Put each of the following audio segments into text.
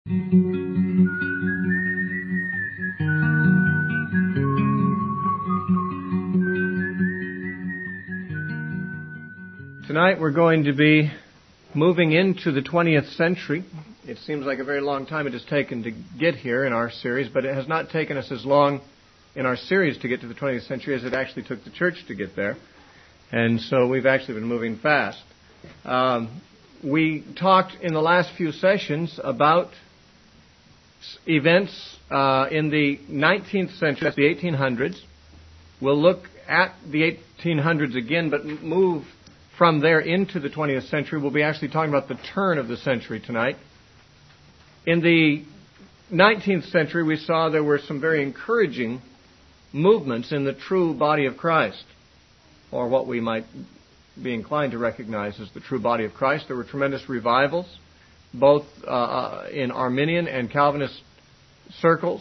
Tonight we're going to be moving into the 20th century. It seems like a very long time it has taken to get here in our series, but it has not taken us as long in our series to get to the 20th century as it actually took the church to get there. And so we've actually been moving fast. We talked in the last few sessions about events in the 19th century, the 1800s. We'll look at the 1800s again, but move from there into the 20th century. We'll be actually talking about the turn of the century tonight. In the 19th century, we saw there were some very encouraging movements in the true body of Christ, or what we might be inclined to recognize as the true body of Christ. There were tremendous revivals, both in Arminian and Calvinist circles.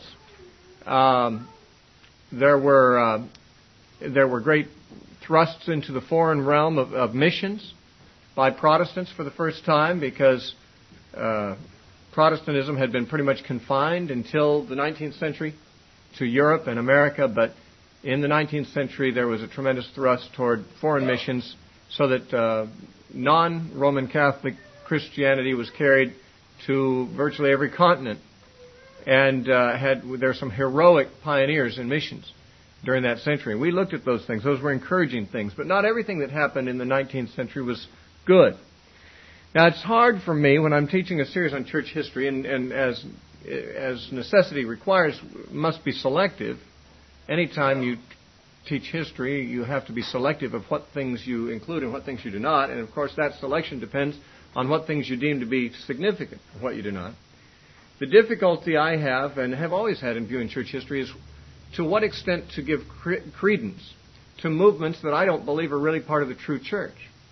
There were great thrusts into the foreign realm of missions by Protestants for the first time, because Protestantism had been pretty much confined until the 19th century to Europe and America, but in the 19th century there was a tremendous thrust toward foreign missions, so that non-Roman Catholic Christianity was carried to virtually every continent, and there were some heroic pioneers in missions during that century. We looked at those things. Those were encouraging things. But not everything that happened in the 19th century was good. Now, it's hard for me when I'm teaching a series on church history, and as necessity requires, must be selective. Anytime you teach history, you have to be selective of what things you include and what things you do not. And, of course, that selection depends on what things you deem to be significant and what you do not. The difficulty I have, and have always had in viewing church history, is to what extent to give credence to movements that I don't believe are really part of the true church.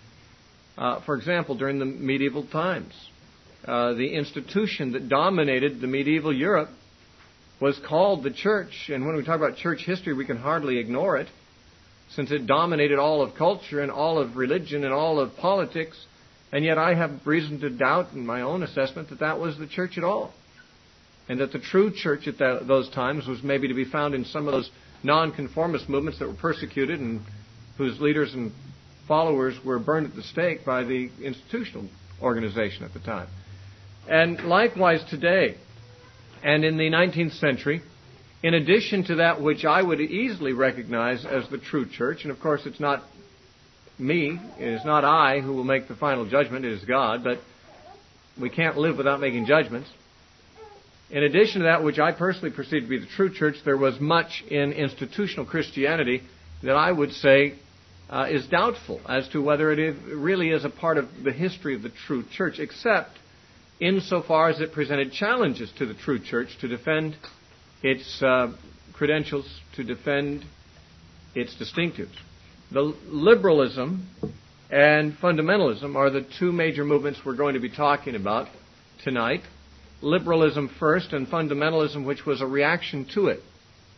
For example, during the medieval times, the institution that dominated the medieval Europe was called the church. And when we talk about church history, we can hardly ignore it, since it dominated all of culture and all of religion and all of politics. And yet I have reason to doubt in my own assessment that that was the church at all. And that the true church at those times was maybe to be found in some of those nonconformist movements that were persecuted and whose leaders and followers were burned at the stake by the institutional organization at the time. And likewise today, and in the 19th century, in addition to that which I would easily recognize as the true church, and of course it's not me, it is not I who will make the final judgment, it is God, but we can't live without making judgments. In addition to that which I personally perceive to be the true church, there was much in institutional Christianity that I would say is doubtful as to whether it really is a part of the history of the true church, except insofar as it presented challenges to the true church to defend its credentials, to defend its distinctives. The liberalism and fundamentalism are the two major movements we're going to be talking about tonight. Liberalism first, and fundamentalism, which was a reaction to it.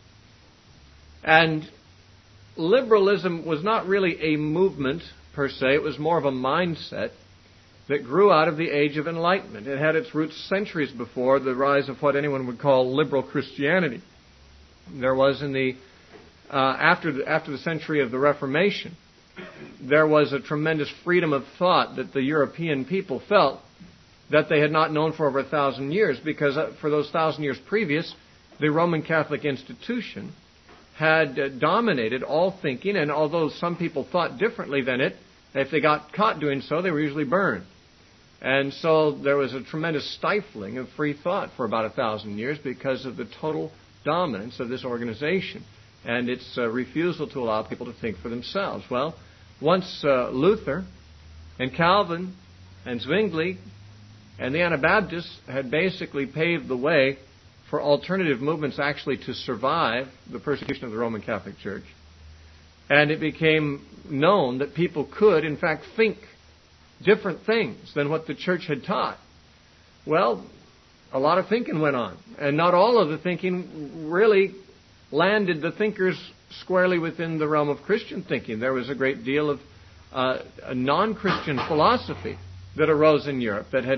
And liberalism was not really a movement per se, it was more of a mindset that grew out of the Age of Enlightenment. It had its roots centuries before the rise of what anyone would call liberal Christianity. There was in the after the century of the Reformation, there was a tremendous freedom of thought that the European people felt that they had not known for over 1,000 years, because for those 1,000 years previous, the Roman Catholic institution had dominated all thinking, and although some people thought differently than it, if they got caught doing so, they were usually burned. And so there was a tremendous stifling of free thought for about 1,000 years because of the total dominance of this organization and its refusal to allow people to think for themselves. Well, once Luther and Calvin and Zwingli and the Anabaptists had basically paved the way for alternative movements actually to survive the persecution of the Roman Catholic Church. And it became known that people could, in fact, think different things than what the church had taught. Well, a lot of thinking went on. And not all of the thinking really landed the thinkers squarely within the realm of Christian thinking. There was a great deal of a non-Christian philosophy that arose in Europe that had not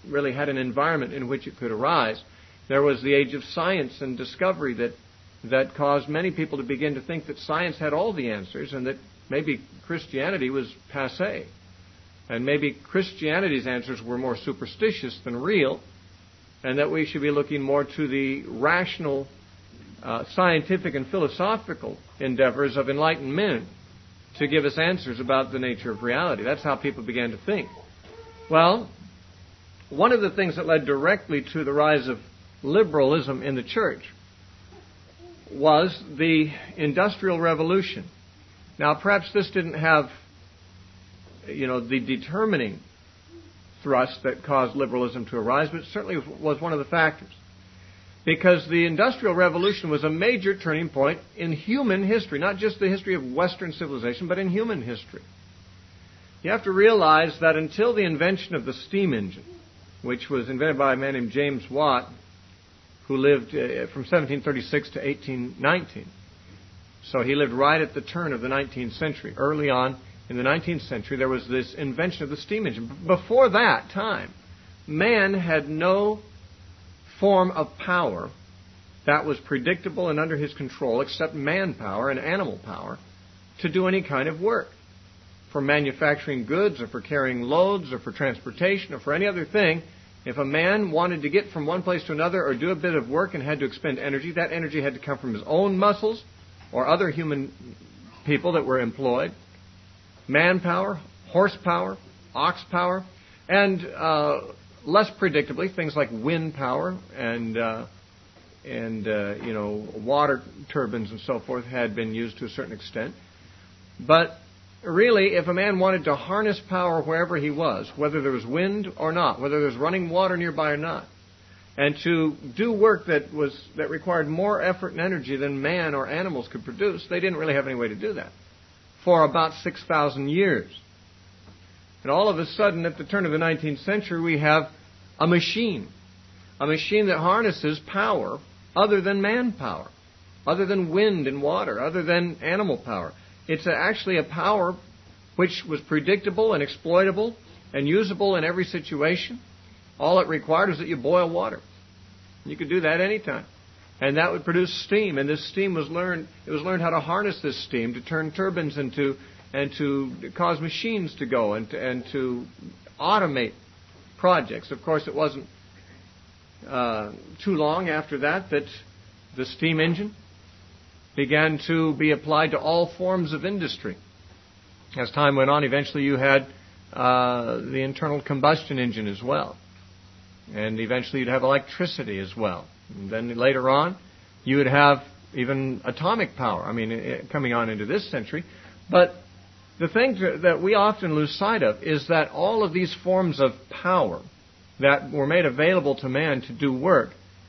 really had an environment in which it could arise. There was the age of science and discovery that caused many people to begin to think that science had all the answers and that maybe Christianity was passé. And maybe Christianity's answers were more superstitious than real, and that we should be looking more to the rational, scientific and philosophical endeavors of enlightened men to give us answers about the nature of reality. That's how people began to think. Well, one of the things that led directly to the rise of liberalism in the church was the Industrial Revolution. Now, perhaps this didn't have, the determining thrust that caused liberalism to arise, but it certainly was one of the factors. Because the Industrial Revolution was a major turning point in human history, not just the history of Western civilization, but in human history. You have to realize that until the invention of the steam engine, which was invented by a man named James Watt, who lived from 1736 to 1819. So he lived right at the turn of the 19th century. Early on in the 19th century, there was this invention of the steam engine. Before that time, man had no form of power that was predictable and under his control except manpower and animal power to do any kind of work. For manufacturing goods or for carrying loads or for transportation or for any other thing, if a man wanted to get from one place to another or do a bit of work and had to expend energy, that energy had to come from his own muscles or other human people that were employed. Manpower, horsepower, ox power, and less predictably, things like wind power and water turbines and so forth had been used to a certain extent. But really, if a man wanted to harness power wherever he was, whether there was wind or not, whether there was running water nearby or not, and to do work that required more effort and energy than man or animals could produce, they didn't really have any way to do that for about 6,000 years. And all of a sudden, at the turn of the 19th century, we have a machine that harnesses power other than manpower, other than wind and water, other than animal power. It's actually a power which was predictable and exploitable and usable in every situation. All it required was that you boil water. You could do that anytime. And that would produce steam. And this steam was learned how to harness this steam to turn turbines and to cause machines to go and to automate projects. Of course, it wasn't too long after that the steam engine began to be applied to all forms of industry. As time went on, eventually you had the internal combustion engine as well. And eventually you'd have electricity as well. And then later on, you would have even atomic power, coming on into this century. But the thing that we often lose sight of is that all of these forms of power that were made available to man to do work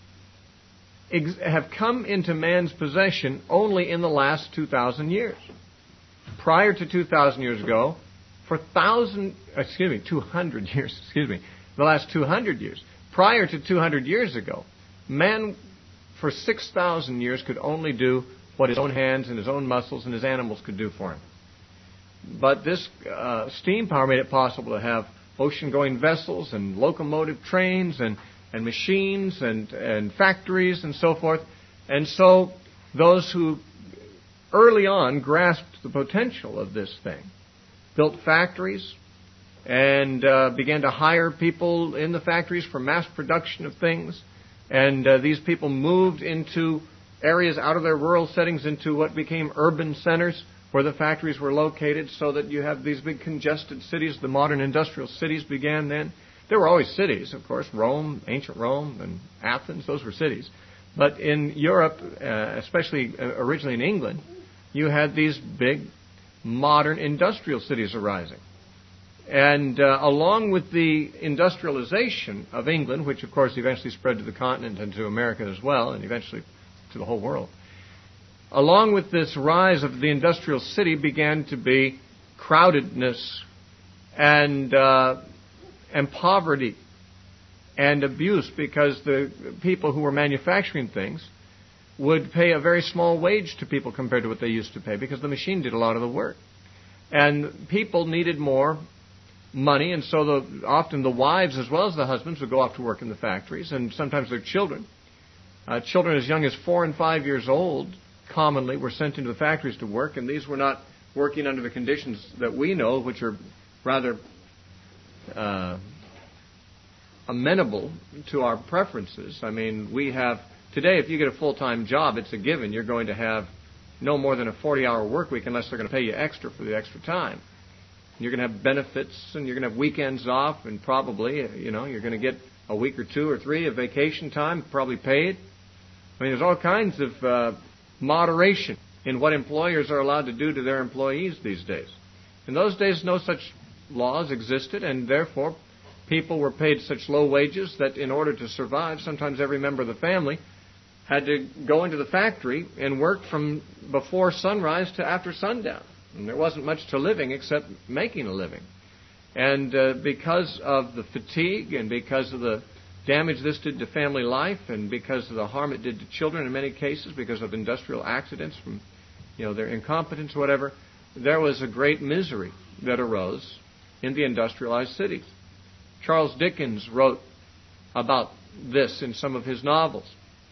have come into man's possession only in the last 2,000 years. Prior to 2,000 years ago, for 200 years, the last 200 years, prior to 200 years ago, man for 6,000 years could only do what his own hands and his own muscles and his animals could do for him. But this steam power made it possible to have ocean-going vessels and locomotive trains and machines and factories and so forth. And so those who early on grasped the potential of this thing built factories and began to hire people in the factories for mass production of things. And these people moved into areas out of their rural settings into what became urban centers where the factories were located, so that you have these big congested cities. The modern industrial cities began then. There were always cities, of course, Rome, ancient Rome, and Athens, those were cities. But in Europe, especially originally in England, you had these big modern industrial cities arising. And along with the industrialization of England, which of course eventually spread to the continent and to America as well, and eventually to the whole world, along with this rise of the industrial city began to be crowdedness and poverty and abuse, because the people who were manufacturing things would pay a very small wage to people compared to what they used to pay, because the machine did a lot of the work. And people needed more money, and so often the wives as well as the husbands would go off to work in the factories, and sometimes their children. Children as young as 4 and 5 years old commonly were sent into the factories to work, and these were not working under the conditions that we know, which are rather amenable to our preferences. I mean, we have today, if you get a full-time job, it's a given. You're going to have no more than a 40-hour work week unless they're going to pay you extra for the extra time. You're going to have benefits, and you're going to have weekends off, and probably, you're going to get a week or 2 or 3 of vacation time, probably paid. I mean, there's all kinds of moderation in what employers are allowed to do to their employees these days. In those days, no such laws existed, and therefore people were paid such low wages that in order to survive, sometimes every member of the family had to go into the factory and work from before sunrise to after sundown. And there wasn't much to living except making a living. And because of the fatigue and because of the damage this did to family life and because of the harm it did to children in many cases because of industrial accidents from their incompetence, whatever, there was a great misery that arose in the industrialized cities. Charles Dickens wrote about this in some of his novels,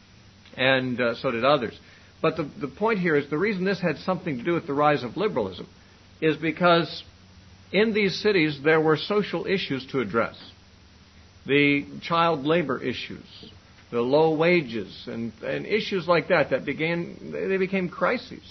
and so did others. But the point here is the reason this had something to do with the rise of liberalism is because in these cities there were social issues to address. The child labor issues, the low wages, and issues like that they became crises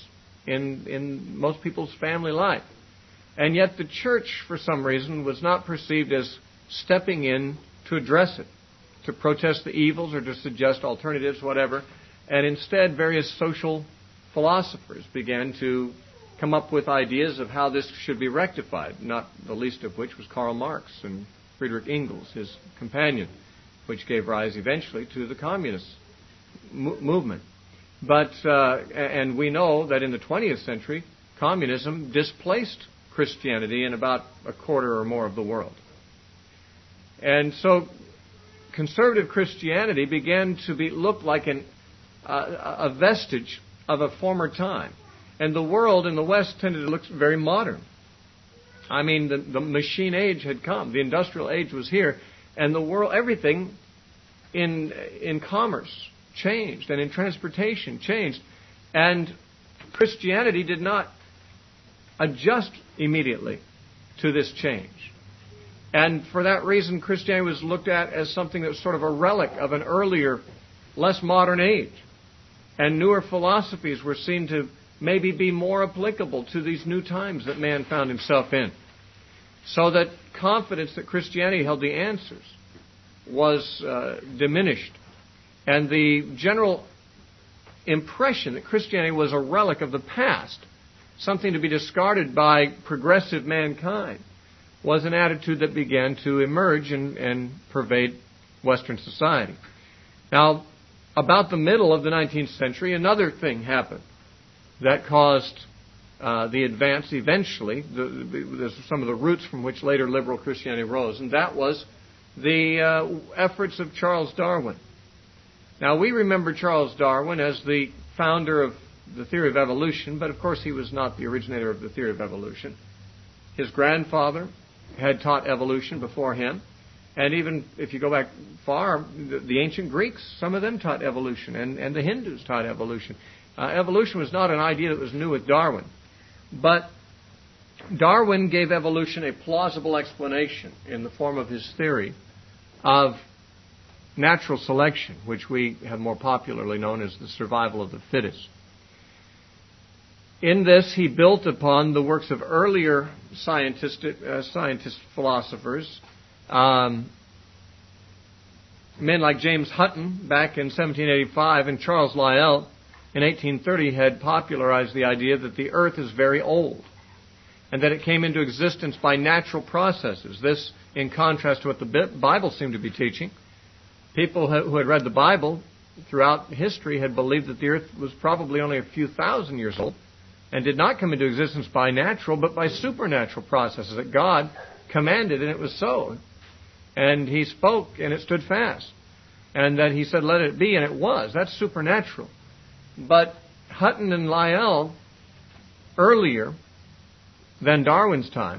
in most people's family life. And yet the church, for some reason, was not perceived as stepping in to address it, to protest the evils or to suggest alternatives, whatever. And instead, various social philosophers began to come up with ideas of how this should be rectified, not the least of which was Karl Marx and Friedrich Engels, his companion, which gave rise eventually to the communist movement. But and we know that in the 20th century, communism displaced Christianity in about a quarter or more of the world. And so conservative Christianity began to look like a vestige of a former time. And the world in the West tended to look very modern. I mean, the machine age had come. The industrial age was here. And the world, everything in commerce changed, and in transportation changed. And Christianity did not adjust immediately to this change. And for that reason, Christianity was looked at as something that was sort of a relic of an earlier, less modern age. And newer philosophies were seen to maybe be more applicable to these new times that man found himself in. So that confidence that Christianity held the answers was diminished. And the general impression that Christianity was a relic of the past, something to be discarded by progressive mankind, was an attitude that began to emerge and pervade Western society. Now, about the middle of the 19th century, another thing happened that caused the advance eventually. There's some of the roots from which later liberal Christianity rose, and that was the efforts of Charles Darwin. Now, we remember Charles Darwin as the founder of the theory of evolution, but of course he was not the originator of the theory of evolution. His grandfather had taught evolution before him, and even if you go back far, the ancient Greeks, some of them taught evolution, and the Hindus taught evolution. Evolution was not an idea that was new with Darwin, but Darwin gave evolution a plausible explanation in the form of his theory of natural selection, which we have more popularly known as the survival of the fittest. In this, he built upon the works of earlier scientist philosophers, men like James Hutton back in 1785 and Charles Lyell in 1830 had popularized the idea that the earth is very old and that it came into existence by natural processes. This in contrast to what the Bible seemed to be teaching. People who had read the Bible throughout history had believed that the earth was probably only a few thousand years old and did not come into existence by natural, but by supernatural processes that God commanded, and it was so. And He spoke, and it stood fast. And that He said, let it be, and it was. That's supernatural. But Hutton and Lyell, earlier than Darwin's time,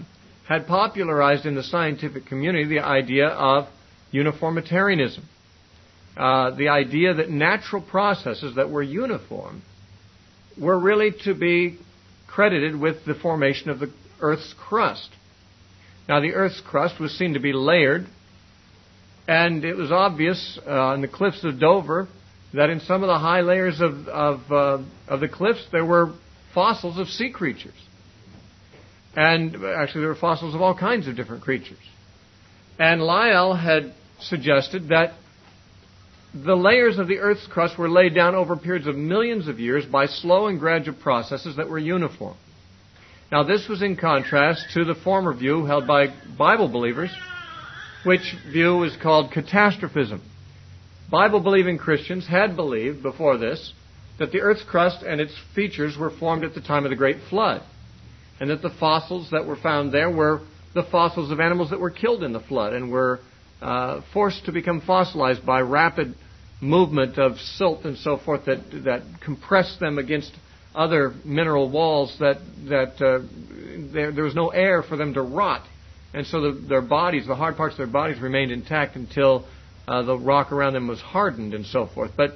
had popularized in the scientific community the idea of uniformitarianism. The idea that natural processes that were uniform were really to be credited with the formation of the Earth's crust. Now, the Earth's crust was seen to be layered, and it was obvious on the cliffs of Dover that in some of the high layers of the cliffs there were fossils of sea creatures. And actually there were fossils of all kinds of different creatures. And Lyell had suggested that the layers of the Earth's crust were laid down over periods of millions of years by slow and gradual processes that were uniform. Now, this was in contrast to the former view held by Bible believers, which view was called catastrophism. Bible-believing Christians had believed before this that the Earth's crust and its features were formed at the time of the Great Flood, and that the fossils that were found there were the fossils of animals that were killed in the flood and were forced to become fossilized by rapid movement of silt and so forth that compressed them against other mineral walls that there was no air for them to rot. And so their bodies, the hard parts of their bodies, remained intact until the rock around them was hardened and so forth. But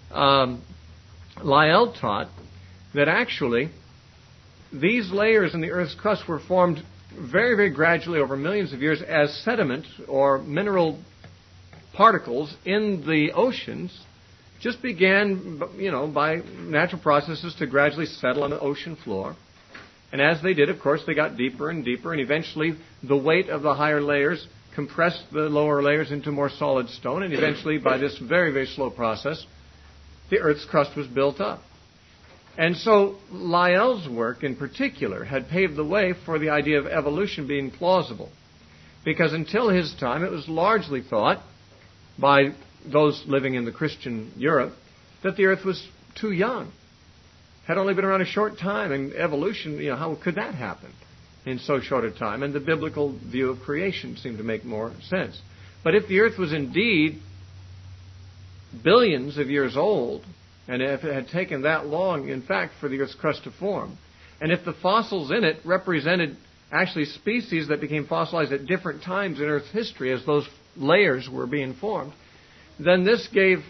Lyell taught that actually these layers in the Earth's crust were formed very, very gradually over millions of years as sediment or mineral particles in the oceans just began, by natural processes to gradually settle on the ocean floor. And as they did, of course, they got deeper and deeper, and eventually the weight of the higher layers compressed the lower layers into more solid stone, and eventually, by this very, very slow process, the Earth's crust was built up. And so Lyell's work in particular had paved the way for the idea of evolution being plausible, because until his time it was largely thought by those living in the Christian Europe that the Earth was too young, had only been around a short time, and evolution, how could that happen in so short a time? And the biblical view of creation seemed to make more sense. But if the Earth was indeed billions of years old, and if it had taken that long, in fact, for the Earth's crust to form, and if the fossils in it represented actually species that became fossilized at different times in Earth's history as those layers were being formed, then this gave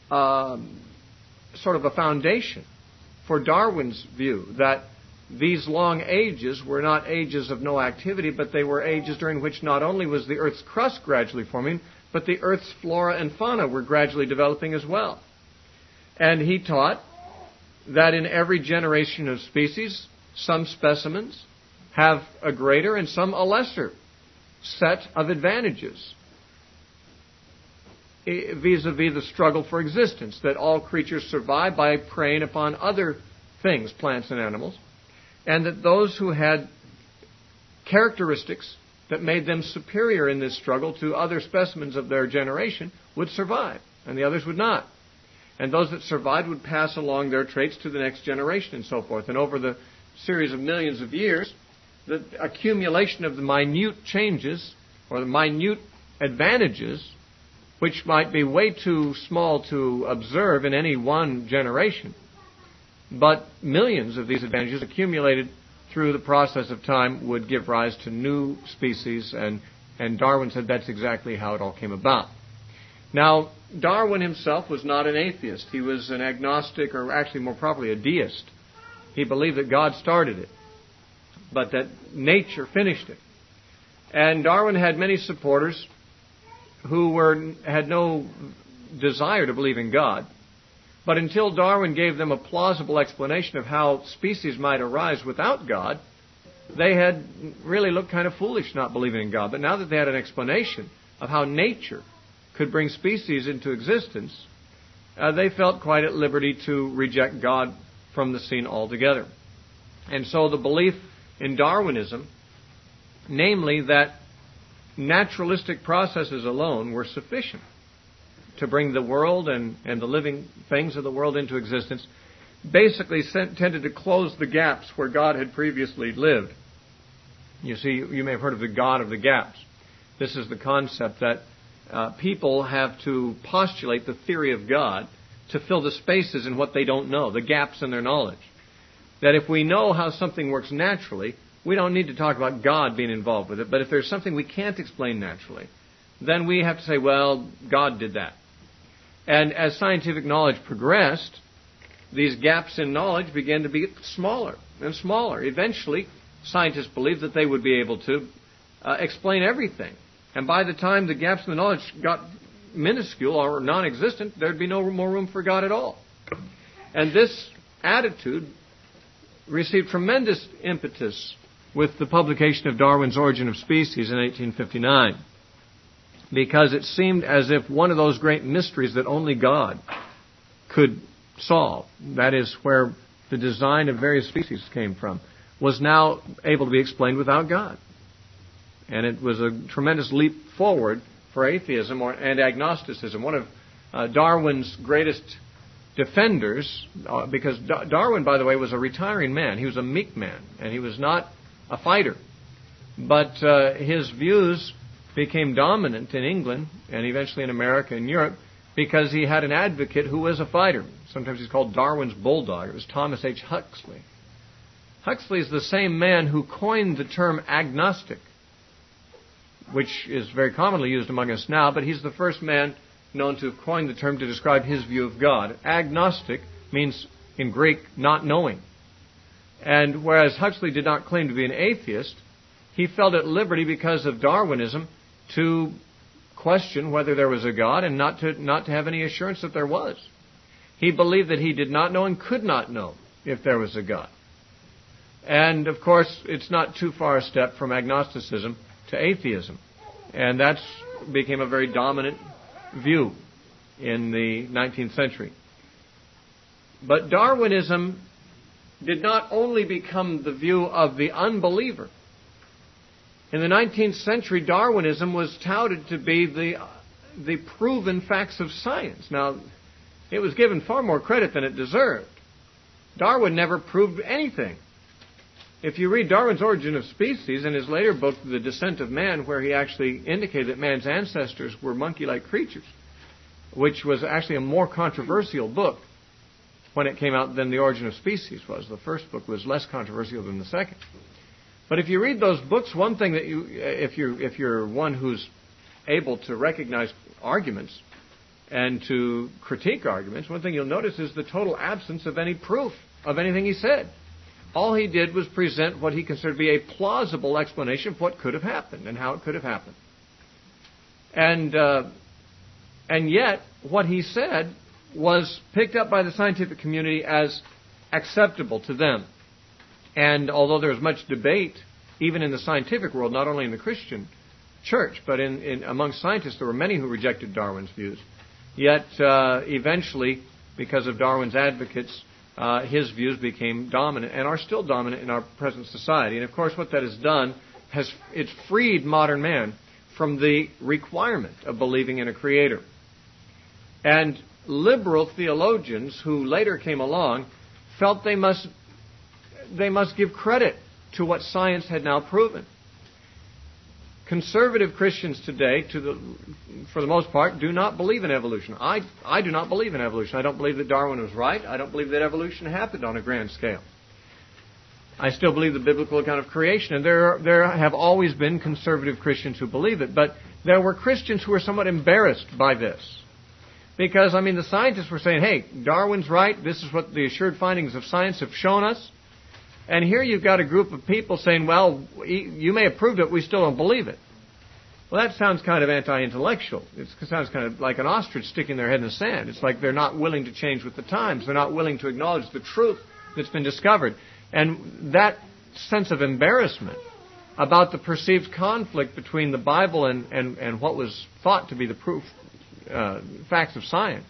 sort of a foundation for Darwin's view that these long ages were not ages of no activity, but they were ages during which not only was the Earth's crust gradually forming, but the Earth's flora and fauna were gradually developing as well. And he taught that in every generation of species, some specimens have a greater and some a lesser set of advantages vis-a-vis the struggle for existence, that all creatures survive by preying upon other things, plants and animals, and that those who had characteristics that made them superior in this struggle to other specimens of their generation would survive, and the others would not. And those that survived would pass along their traits to the next generation and so forth. And over the series of millions of years, the accumulation of the minute changes or the minute advantages, which might be way too small to observe in any one generation, but millions of these advantages accumulated through the process of time would give rise to new species, and Darwin said that's exactly how it all came about. Now, Darwin himself was not an atheist. He was an agnostic, or actually more properly a deist. He believed that God started it, but that nature finished it. And Darwin had many supporters who had no desire to believe in God. But until Darwin gave them a plausible explanation of how species might arise without God, they had really looked kind of foolish not believing in God. But now that they had an explanation of how nature could bring species into existence, they felt quite at liberty to reject God from the scene altogether. And so the belief in Darwinism, namely that naturalistic processes alone were sufficient to bring the world and the living things of the world into existence, basically tended to close the gaps where God had previously lived. You see, you may have heard of the God of the gaps. This is the concept that people have to postulate the theory of God to fill the spaces in what they don't know, the gaps in their knowledge. That if we know how something works naturally, we don't need to talk about God being involved with it, but if there's something we can't explain naturally, then we have to say, well, God did that. And as scientific knowledge progressed, these gaps in knowledge began to be smaller and smaller. Eventually, scientists believed that they would be able to explain everything. And by the time the gaps in the knowledge got minuscule or non-existent, there'd be no more room for God at all. And this attitude received tremendous impetus with the publication of Darwin's Origin of Species in 1859, because it seemed as if one of those great mysteries that only God could solve, that is where the design of various species came from, was now able to be explained without God. And it was a tremendous leap forward for atheism and agnosticism. One of Darwin's greatest defenders, because Darwin, by the way, was a retiring man. He was a meek man, and he was not a fighter. But his views became dominant in England and eventually in America and Europe because he had an advocate who was a fighter. Sometimes he's called Darwin's bulldog. It was Thomas H. Huxley. Huxley is the same man who coined the term agnostic, which is very commonly used among us now, but he's the first man known to have coined the term to describe his view of God. Agnostic means, in Greek, not knowing. And whereas Huxley did not claim to be an atheist, he felt at liberty because of Darwinism to question whether there was a God and not to have any assurance that there was. He believed that he did not know and could not know if there was a God. And, of course, it's not too far a step from agnosticism to atheism. And that became a very dominant view in the 19th century. But Darwinism did not only become the view of the unbeliever. In the 19th century, Darwinism was touted to be the proven facts of science. Now, it was given far more credit than it deserved. Darwin never proved anything. If you read Darwin's Origin of Species and his later book, The Descent of Man, where he actually indicated that man's ancestors were monkey-like creatures, which was actually a more controversial book when it came out than The Origin of Species was. The first book was less controversial than the second. But if you read those books, one thing that if you're one who's able to recognize arguments and to critique arguments, one thing you'll notice is the total absence of any proof of anything he said. All he did was present what he considered to be a plausible explanation of what could have happened and how it could have happened. And yet, what he said was picked up by the scientific community as acceptable to them. And although there was much debate, even in the scientific world, not only in the Christian church, but among scientists, there were many who rejected Darwin's views. Yet, eventually, because of Darwin's advocates, his views became dominant and are still dominant in our present society. And of course, what that has done it's freed modern man from the requirement of believing in a creator. And liberal theologians who later came along felt they must give credit to what science had now proven. Conservative Christians today, for the most part, do not believe in evolution. I do not believe in evolution. I don't believe that Darwin was right. I don't believe that evolution happened on a grand scale. I still believe the biblical account of creation, and there have always been conservative Christians who believe it. But there were Christians who were somewhat embarrassed by this. Because, the scientists were saying, hey, Darwin's right. This is what the assured findings of science have shown us. And here you've got a group of people saying, well, you may have proved it, we still don't believe it. Well, that sounds kind of anti-intellectual. It sounds kind of like an ostrich sticking their head in the sand. It's like they're not willing to change with the times. They're not willing to acknowledge the truth that's been discovered. And that sense of embarrassment about the perceived conflict between the Bible and what was thought to be the proof, facts of science,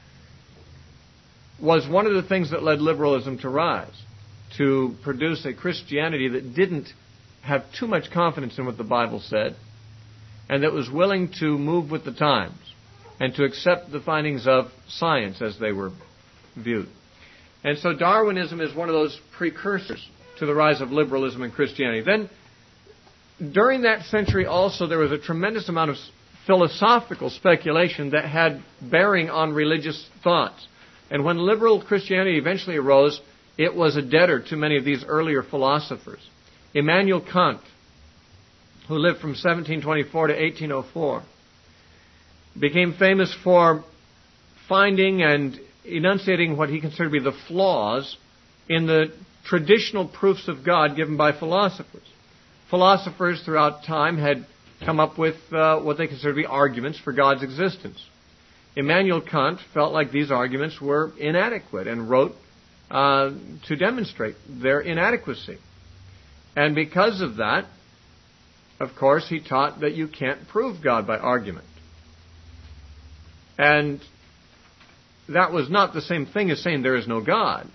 was one of the things that led liberalism to rise, to produce a Christianity that didn't have too much confidence in what the Bible said, and that was willing to move with the times and to accept the findings of science as they were viewed. And so Darwinism is one of those precursors to the rise of liberalism in Christianity. Then, during that century also, there was a tremendous amount of philosophical speculation that had bearing on religious thoughts. And when liberal Christianity eventually arose, it was a debtor to many of these earlier philosophers. Immanuel Kant, who lived from 1724 to 1804, became famous for finding and enunciating what he considered to be the flaws in the traditional proofs of God given by philosophers. Philosophers throughout time had come up with what they considered to be arguments for God's existence. Immanuel Kant felt like these arguments were inadequate and wrote to demonstrate their inadequacy. And because of that, of course, he taught that you can't prove God by argument. And that was not the same thing as saying there is no God.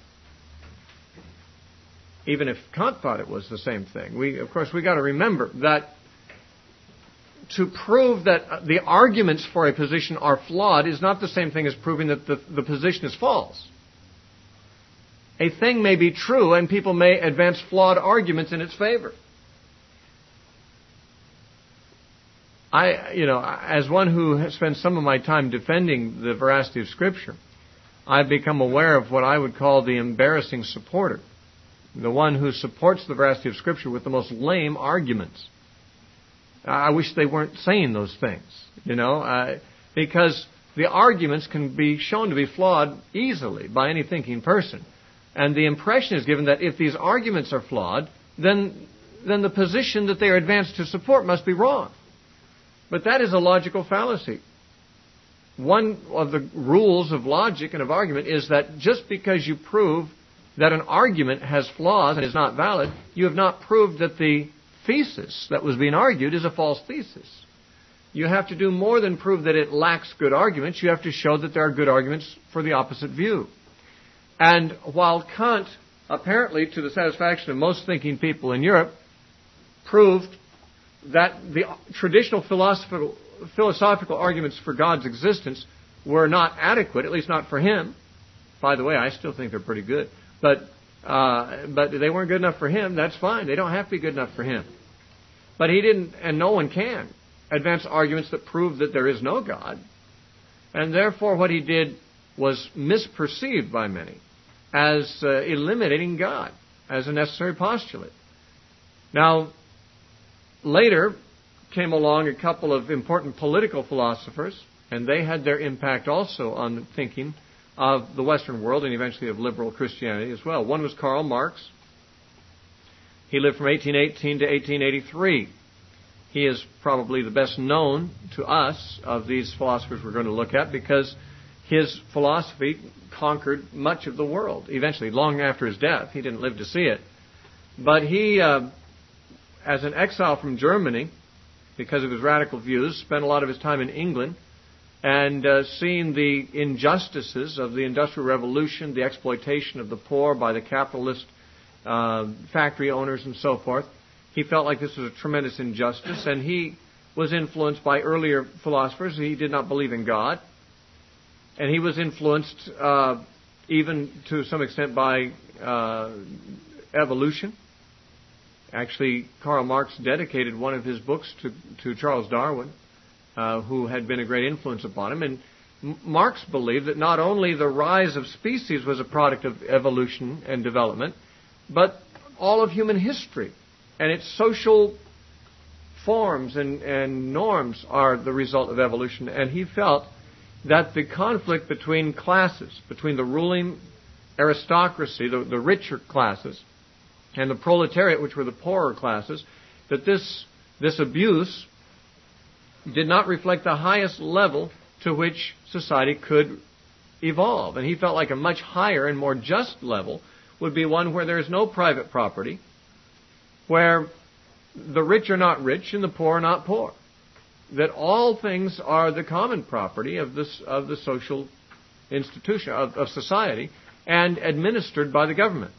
Even if Kant thought it was the same thing. We got to remember that to prove that the arguments for a position are flawed is not the same thing as proving that the position is false. A thing may be true and people may advance flawed arguments in its favor. As one who has spent some of my time defending the veracity of Scripture, I've become aware of what I would call the embarrassing supporter. The one who supports the veracity of Scripture with the most lame arguments. I wish they weren't saying those things, because the arguments can be shown to be flawed easily by any thinking person. And the impression is given that if these arguments are flawed, then the position that they are advanced to support must be wrong. But that is a logical fallacy. One of the rules of logic and of argument is that just because you prove that an argument has flaws and is not valid, you have not proved that the thesis that was being argued is a false thesis. You have to do more than prove that it lacks good arguments. You have to show that there are good arguments for the opposite view. And while Kant, apparently to the satisfaction of most thinking people in Europe, proved that the traditional philosophical arguments for God's existence were not adequate, at least not for him. By the way, I still think they're pretty good. But they weren't good enough for him. That's fine. They don't have to be good enough for him. But he didn't, and no one can, advance arguments that prove that there is no God. And therefore what he did was misperceived by many as eliminating God as a necessary postulate. Now, later came along a couple of important political philosophers, and they had their impact also on the thinking of the Western world and eventually of liberal Christianity as well. One was Karl Marx. He lived from 1818 to 1883. He is probably the best known to us of these philosophers we're going to look at because his philosophy conquered much of the world. Eventually, long after his death, he didn't live to see it. But he, as an exile from Germany, because of his radical views, spent a lot of his time in England and seeing the injustices of the Industrial Revolution, the exploitation of the poor by the capitalist factory owners and so forth. He felt like this was a tremendous injustice, and he was influenced by earlier philosophers. He did not believe in God, and he was influenced even to some extent by evolution. Actually, Karl Marx dedicated one of his books to Charles Darwin, who had been a great influence upon him. And Marx believed that not only the rise of species was a product of evolution and development, but all of human history and its social forms and norms are the result of evolution. And he felt that the conflict between classes, between the ruling aristocracy, the richer classes, and the proletariat, which were the poorer classes, that this abuse did not reflect the highest level to which society could evolve. And he felt like a much higher and more just level would be one where there is no private property, where the rich are not rich and the poor are not poor. That all things are the common property of the social institution, of society, and administered by the government.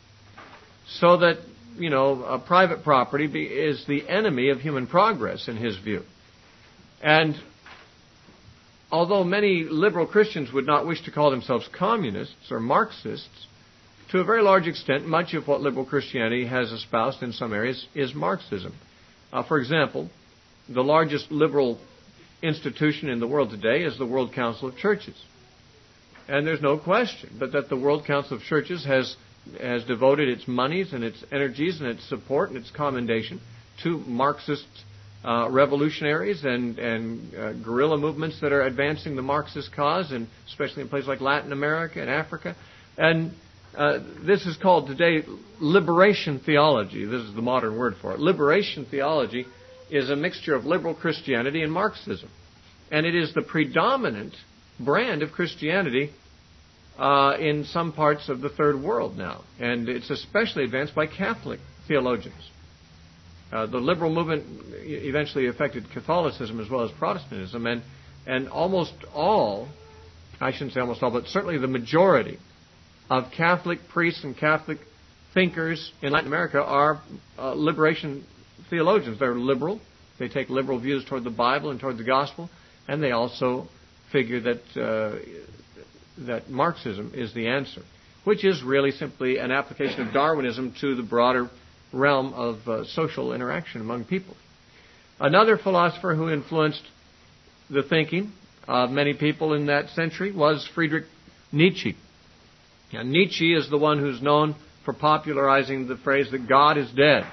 So that, private property is the enemy of human progress in his view. And although many liberal Christians would not wish to call themselves communists or Marxists, to a very large extent, much of what liberal Christianity has espoused in some areas is Marxism. For example, the largest liberal institution in the world today is the World Council of Churches. And there's no question but that the World Council of Churches has has devoted its monies and its energies and its support and its commendation to Marxist revolutionaries and guerrilla movements that are advancing the Marxist cause, and especially in places like Latin America and Africa. And this is called today liberation theology. This is the modern word for it. Liberation theology is a mixture of liberal Christianity and Marxism. And it is the predominant brand of Christianity in some parts of the Third World now. And it's especially advanced by Catholic theologians. The liberal movement eventually affected Catholicism as well as Protestantism. And almost all, I shouldn't say almost all, but certainly the majority of Catholic priests and Catholic thinkers in Latin America are liberation theologians. They're liberal. They take liberal views toward the Bible and toward the gospel. And they also figure that Marxism is the answer, which is really simply an application of Darwinism to the broader realm of social interaction among people. Another philosopher who influenced the thinking of many people in that century was Friedrich Nietzsche. Now, Nietzsche is the one who's known for popularizing the phrase that God is dead.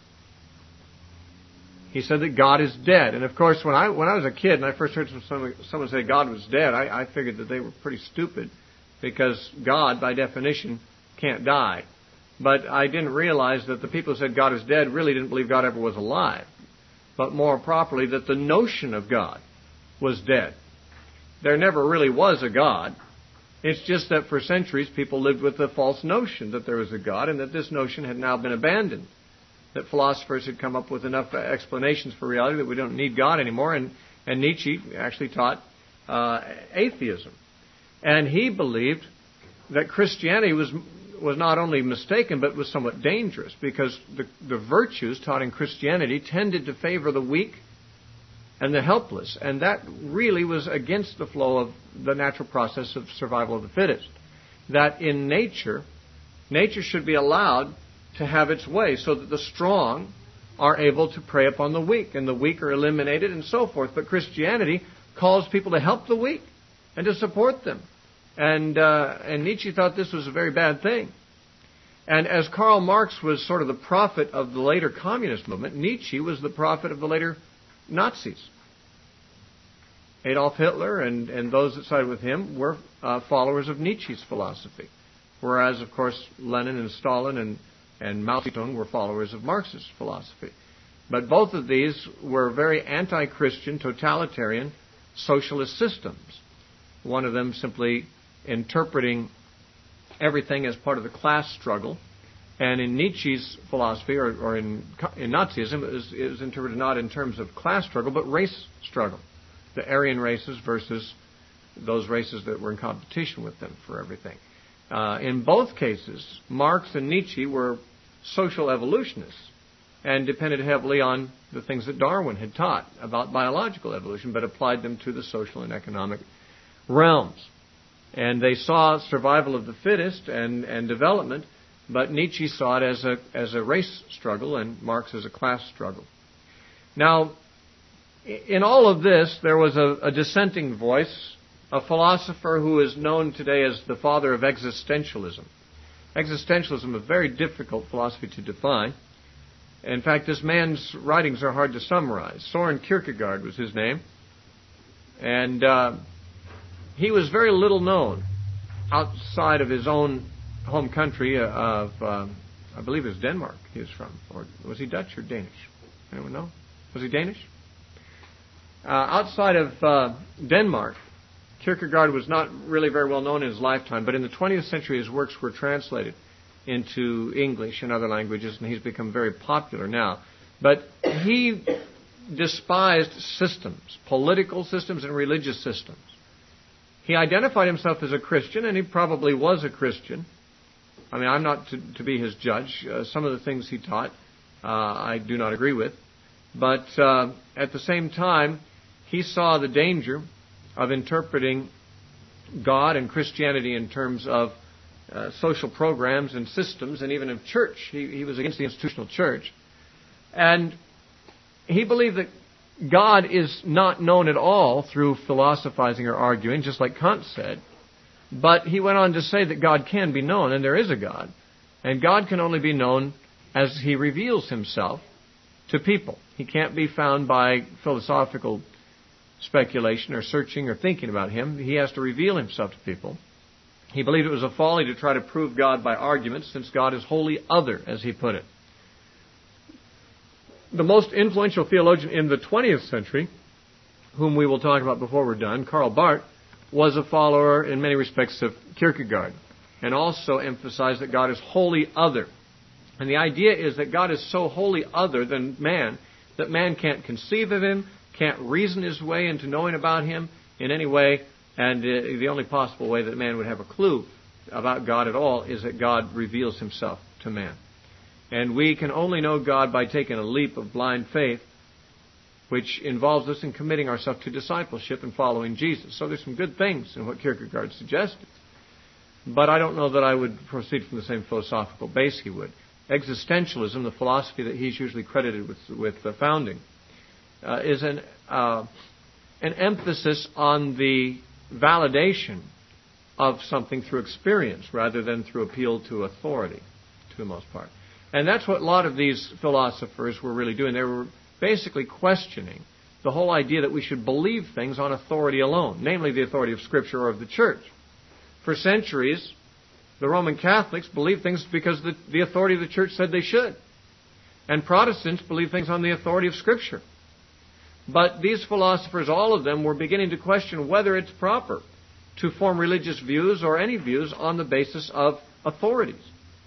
He said that God is dead. And of course, when I was a kid and I first heard someone say God was dead, I figured that they were pretty stupid, because God, by definition, can't die. But I didn't realize that the people who said God is dead really didn't believe God ever was alive, but more properly that the notion of God was dead. There never really was a God. It's just that for centuries people lived with the false notion that there was a God, and that this notion had now been abandoned. That philosophers had come up with enough explanations for reality that we don't need God anymore. And Nietzsche actually taught atheism. And he believed that Christianity was not only mistaken, but was somewhat dangerous, because the virtues taught in Christianity tended to favor the weak and the helpless. And that really was against the flow of the natural process of survival of the fittest. That in nature should be allowed to have its way, so that the strong are able to prey upon the weak, and the weak are eliminated, and so forth. But Christianity calls people to help the weak and to support them. And Nietzsche thought this was a very bad thing. And as Karl Marx was sort of the prophet of the later communist movement, Nietzsche was the prophet of the later Nazis. Adolf Hitler and those that sided with him were followers of Nietzsche's philosophy, whereas, of course, Lenin and Stalin and Mao Zedong were followers of Marxist philosophy. But both of these were very anti-Christian, totalitarian, socialist systems. One of them simply interpreting everything as part of the class struggle. And in Nietzsche's philosophy, or in Nazism, it was interpreted not in terms of class struggle, but race struggle. The Aryan races versus those races that were in competition with them for everything. In both cases, Marx and Nietzsche were social evolutionists and depended heavily on the things that Darwin had taught about biological evolution, but applied them to the social and economic realms. And they saw survival of the fittest and development, but Nietzsche saw it as a race struggle and Marx as a class struggle. Now, in all of this, there was a dissenting voice, a philosopher who is known today as the father of existentialism. Existentialism, a very difficult philosophy to define. In fact, this man's writings are hard to summarize. Soren Kierkegaard was his name. And he was very little known outside of his own home country of, I believe it was Denmark he was from. Or was he Dutch or Danish? Anyone know? Was he Danish? Outside of Denmark, Kierkegaard was not really very well known in his lifetime, but in the 20th century his works were translated into English and other languages, and he's become very popular now. But he despised systems, political systems and religious systems. He identified himself as a Christian, and he probably was a Christian. I mean, I'm not to be his judge. Some of the things he taught I do not agree with. But at the same time, he saw the danger of interpreting God and Christianity in terms of social programs and systems, and even of church. He was against the institutional church. And he believed that God is not known at all through philosophizing or arguing, just like Kant said. But he went on to say that God can be known, and there is a God. And God can only be known as He reveals Himself to people. He can't be found by philosophical speculation or searching or thinking about Him. He has to reveal Himself to people. He believed it was a folly to try to prove God by arguments, since God is wholly other, as he put it. The most influential theologian in the 20th century, whom we will talk about before we're done, Karl Barth, was a follower in many respects of Kierkegaard, and also emphasized that God is wholly other. And the idea is that God is so wholly other than man that man can't conceive of Him, can't reason his way into knowing about Him in any way, and the only possible way that man would have a clue about God at all is that God reveals Himself to man. And we can only know God by taking a leap of blind faith, which involves us in committing ourselves to discipleship and following Jesus. So there's some good things in what Kierkegaard suggested. But I don't know that I would proceed from the same philosophical base he would. Existentialism, the philosophy that he's usually credited with founding, is an emphasis on the validation of something through experience rather than through appeal to authority, to the most part. And that's what a lot of these philosophers were really doing. They were basically questioning the whole idea that we should believe things on authority alone, namely the authority of Scripture or of the Church. For centuries, the Roman Catholics believed things because the authority of the Church said they should. And Protestants believed things on the authority of Scripture. But these philosophers, all of them, were beginning to question whether it's proper to form religious views or any views on the basis of authorities.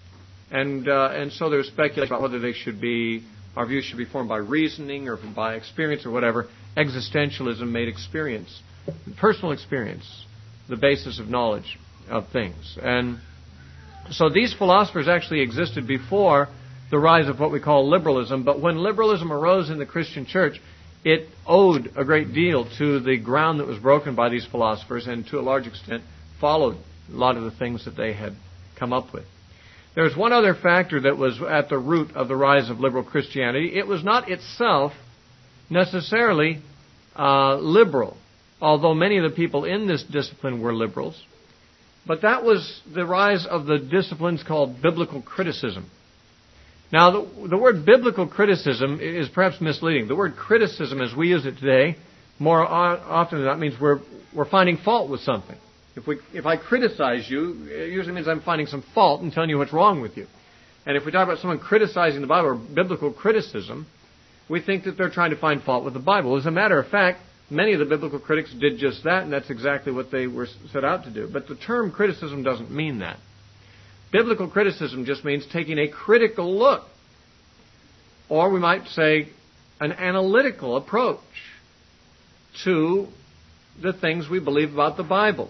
And so there was speculation about whether our views should be formed by reasoning or by experience or whatever. Existentialism made experience, personal experience, the basis of knowledge of things. And so these philosophers actually existed before the rise of what we call liberalism. But when liberalism arose in the Christian church, it owed a great deal to the ground that was broken by these philosophers, and to a large extent followed a lot of the things that they had come up with. There's one other factor that was at the root of the rise of liberal Christianity. It was not itself necessarily liberal, although many of the people in this discipline were liberals. But that was the rise of the disciplines called biblical criticism. Now, the word biblical criticism is perhaps misleading. The word criticism, as we use it today, more often than that means we're finding fault with something. If I criticize you, it usually means I'm finding some fault and telling you what's wrong with you. And if we talk about someone criticizing the Bible or biblical criticism, we think that they're trying to find fault with the Bible. As a matter of fact, many of the biblical critics did just that, and that's exactly what they were set out to do. But the term criticism doesn't mean that. Biblical criticism just means taking a critical look, or we might say an analytical approach to the things we believe about the Bible.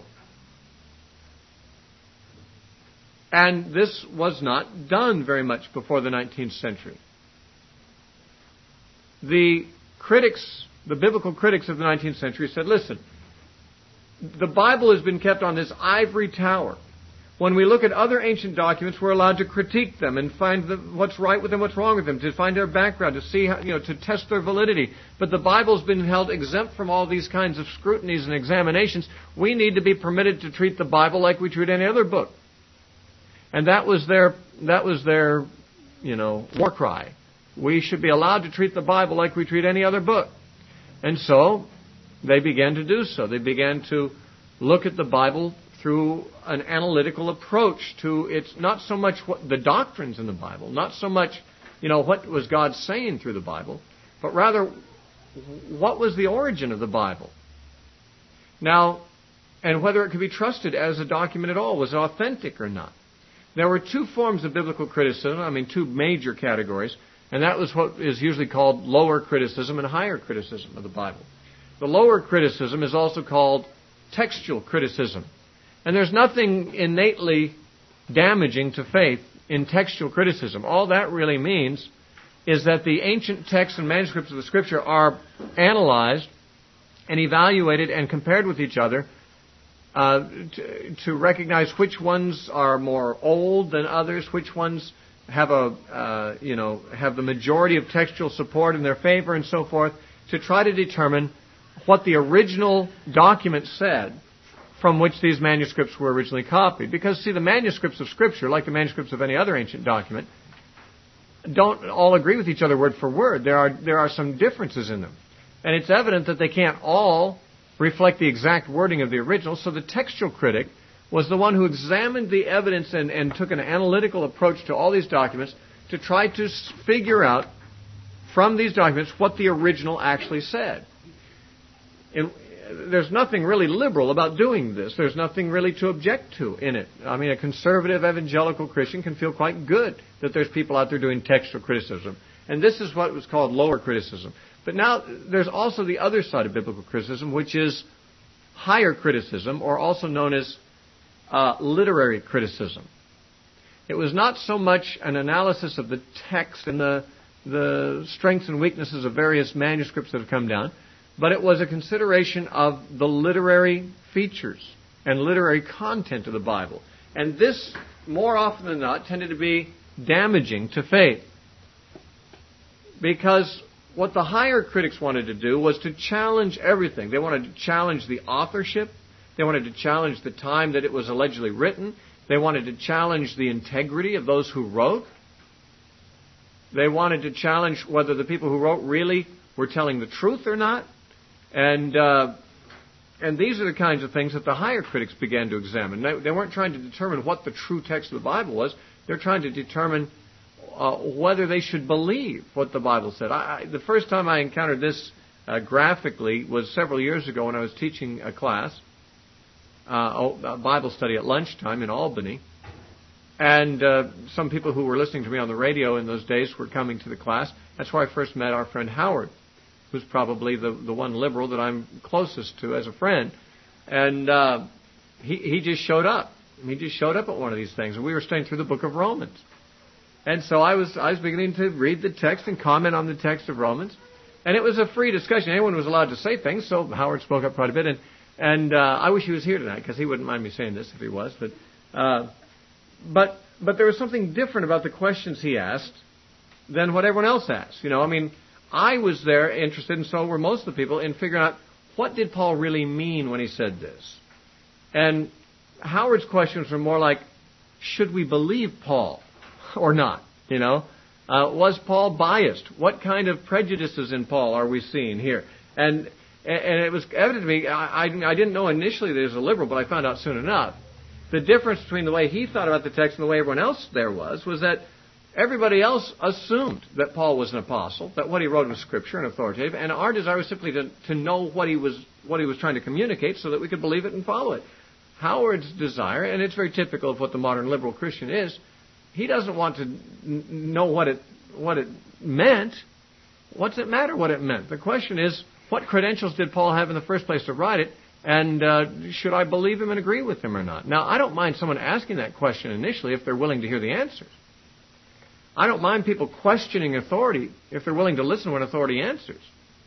And this was not done very much before the 19th century. The biblical critics of the 19th century said, listen, the Bible has been kept on this ivory tower. When we look at other ancient documents, we're allowed to critique them and find what's right with them, what's wrong with them, to find their background, to see how, to test their validity. But the Bible's been held exempt from all these kinds of scrutinies and examinations. We need to be permitted to treat the Bible like we treat any other book. And that was their war cry. We should be allowed to treat the Bible like we treat any other book. And so they began to do so. They began to look at the Bible through an analytical approach to it's not so much what the doctrines in the Bible, not so much, what was God saying through the Bible, but rather what was the origin of the Bible. Now, and whether it could be trusted as a document at all, was it authentic or not. There were two forms of biblical criticism, two major categories, and that was what is usually called lower criticism and higher criticism of the Bible. The lower criticism is also called textual criticism. And there's nothing innately damaging to faith in textual criticism. All that really means is that the ancient texts and manuscripts of the Scripture are analyzed and evaluated and compared with each other to recognize which ones are more old than others, which ones have have the majority of textual support in their favor, and so forth, to try to determine what the original document said from which these manuscripts were originally copied. Because, see, the manuscripts of Scripture, like the manuscripts of any other ancient document, don't all agree with each other word for word. There are some differences in them. And it's evident that they can't all reflect the exact wording of the original, so the textual critic was the one who examined the evidence and took an analytical approach to all these documents to try to figure out from these documents what the original actually said. There's nothing really liberal about doing this. There's nothing really to object to in it. I mean, a conservative evangelical Christian can feel quite good that there's people out there doing textual criticism. And this is what was called lower criticism. But now there's also the other side of biblical criticism, which is higher criticism, or also known as literary criticism. It was not so much an analysis of the text and the strengths and weaknesses of various manuscripts that have come down, but it was a consideration of the literary features and literary content of the Bible. And this, more often than not, tended to be damaging to faith. Because what the higher critics wanted to do was to challenge everything. They wanted to challenge the authorship. They wanted to challenge the time that it was allegedly written. They wanted to challenge the integrity of those who wrote. They wanted to challenge whether the people who wrote really were telling the truth or not. And these are the kinds of things that the higher critics began to examine. They weren't trying to determine what the true text of the Bible was. They're trying to determine whether they should believe what the Bible said. The first time I encountered this graphically was several years ago when I was teaching a class, a Bible study at lunchtime in Albany. And some people who were listening to me on the radio in those days were coming to the class. That's where I first met our friend Howard, who's probably the one liberal that I'm closest to as a friend. And he just showed up. He just showed up at one of these things. And we were studying through the book of Romans. And so I was beginning to read the text and comment on the text of Romans. And it was a free discussion. Anyone was allowed to say things, so Howard spoke up quite a bit. And I wish he was here tonight, because he wouldn't mind me saying this if he was. But there was something different about the questions he asked than what everyone else asked. You know, I mean, I was there interested, and so were most of the people, in figuring out what did Paul really mean when he said this. And Howard's questions were more like, should we believe Paul or not? You know, was Paul biased? What kind of prejudices in Paul are we seeing here? And it was evident to me, I didn't know initially that he was a liberal, but I found out soon enough. The difference between the way he thought about the text and the way everyone else there was that everybody else assumed that Paul was an apostle, that what he wrote was Scripture and authoritative, and our desire was simply to know what he was trying to communicate so that we could believe it and follow it. Howard's desire, and it's very typical of what the modern liberal Christian is, he doesn't want to know what it meant. What's it matter what it meant? The question is, what credentials did Paul have in the first place to write it? And should I believe him and agree with him or not? Now, I don't mind someone asking that question initially if they're willing to hear the answers. I don't mind people questioning authority if they're willing to listen when authority answers.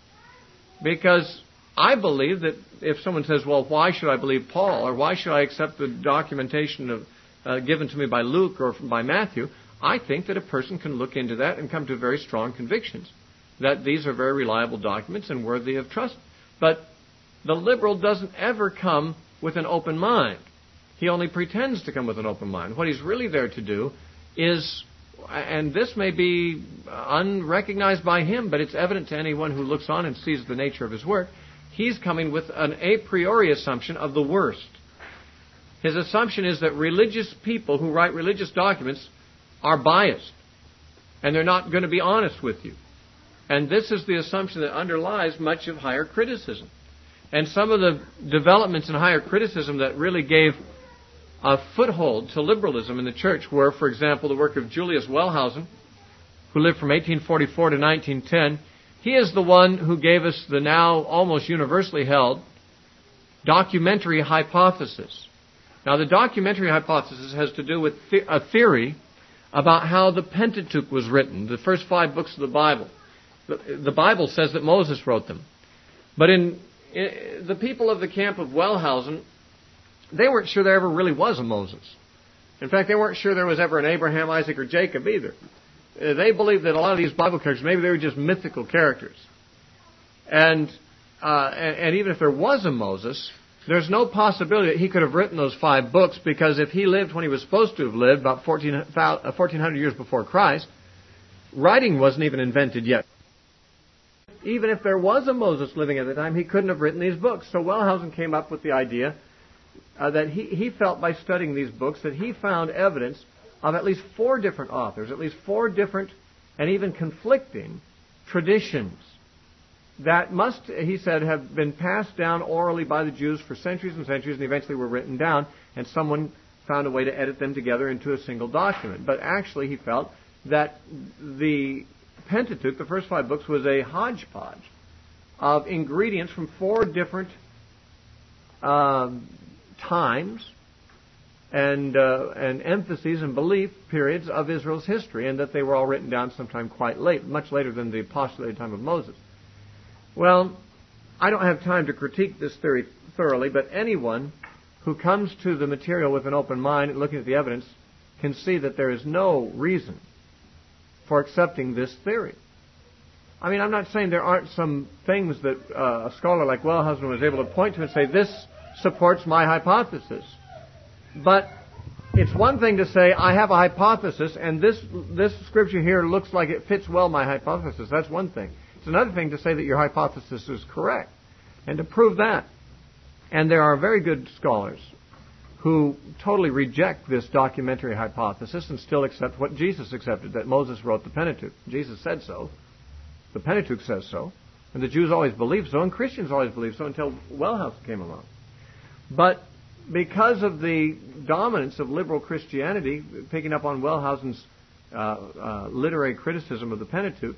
Because I believe that if someone says, well, why should I believe Paul? Or why should I accept the documentation given to me by Luke or by Matthew? I think that a person can look into that and come to very strong convictions that these are very reliable documents and worthy of trust. But the liberal doesn't ever come with an open mind. He only pretends to come with an open mind. What he's really there to do is, and this may be unrecognized by him, but it's evident to anyone who looks on and sees the nature of his work, he's coming with an a priori assumption of the worst. His assumption is that religious people who write religious documents are biased, and they're not going to be honest with you. And this is the assumption that underlies much of higher criticism. And some of the developments in higher criticism that really gave a foothold to liberalism in the church were, for example, the work of Julius Wellhausen, who lived from 1844 to 1910. He is the one who gave us the now almost universally held documentary hypothesis. Now, the documentary hypothesis has to do with a theory about how the Pentateuch was written, the first 5 books of the Bible. The Bible says that Moses wrote them. But the people of the camp of Wellhausen, they weren't sure there ever really was a Moses. In fact, they weren't sure there was ever an Abraham, Isaac, or Jacob either. They believed that a lot of these Bible characters, maybe they were just mythical characters. And even if there was a Moses, There's no possibility that he could have written those 5 books, because if he lived when he was supposed to have lived, about 1,400 years before Christ, writing wasn't even invented yet. Even if there was a Moses living at the time, he couldn't have written these books. So Wellhausen came up with the idea that he felt by studying these books that he found evidence of at least 4 different authors, at least 4 different and even conflicting traditions that must, he said, have been passed down orally by the Jews for centuries and centuries, and eventually were written down, and someone found a way to edit them together into a single document. But actually he felt that the Pentateuch, the first 5 books, was a hodgepodge of ingredients from 4 different times and emphases and belief periods of Israel's history, and that they were all written down sometime quite late, much later than the postulated time of Moses. Well, I don't have time to critique this theory thoroughly, but anyone who comes to the material with an open mind and looking at the evidence can see that there is no reason for accepting this theory. I mean, I'm not saying there aren't some things that a scholar like Wellhausen was able to point to and say, this supports my hypothesis. But it's one thing to say, I have a hypothesis, and this scripture here looks like it fits well my hypothesis. That's one thing. It's another thing to say that your hypothesis is correct, and to prove that. And there are very good scholars who totally reject this documentary hypothesis and still accept what Jesus accepted, that Moses wrote the Pentateuch. Jesus said so. The Pentateuch says so. And the Jews always believed so, and Christians always believed so until Wellhausen came along. But because of the dominance of liberal Christianity, picking up on Wellhausen's literary criticism of the Pentateuch,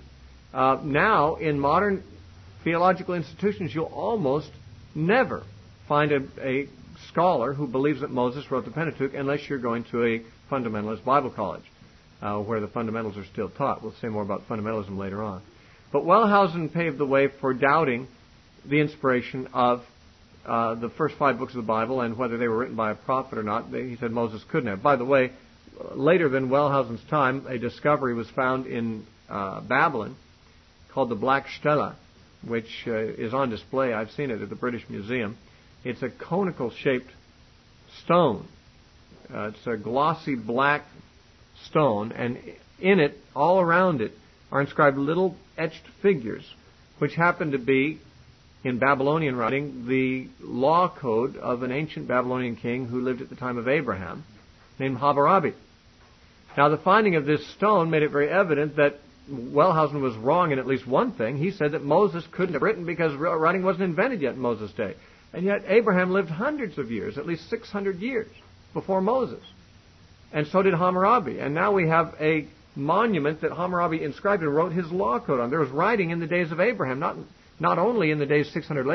now in modern theological institutions you'll almost never find a scholar who believes that Moses wrote the Pentateuch unless you're going to a fundamentalist Bible college where the fundamentals are still taught. We'll say more about fundamentalism later on. But Wellhausen paved the way for doubting the inspiration of the first 5 books of the Bible and whether they were written by a prophet or not. He said Moses couldn't have. By the way, later than Wellhausen's time, a discovery was found in Babylon called the Black Stela, which is on display. I've seen it at the British Museum. It's a conical-shaped stone. It's a glossy black stone, and in it, all around it, are inscribed little etched figures, which happen to be, in Babylonian writing, the law code of an ancient Babylonian king who lived at the time of Abraham, named Hammurabi. Now, the finding of this stone made it very evident that Wellhausen was wrong in at least one thing. He said that Moses couldn't have written because writing wasn't invented yet in Moses' day. And yet Abraham lived hundreds of years, at least 600 years, before Moses. And so did Hammurabi. And now we have a monument that Hammurabi inscribed and wrote his law code on. There was writing in the days of Abraham, not only in the days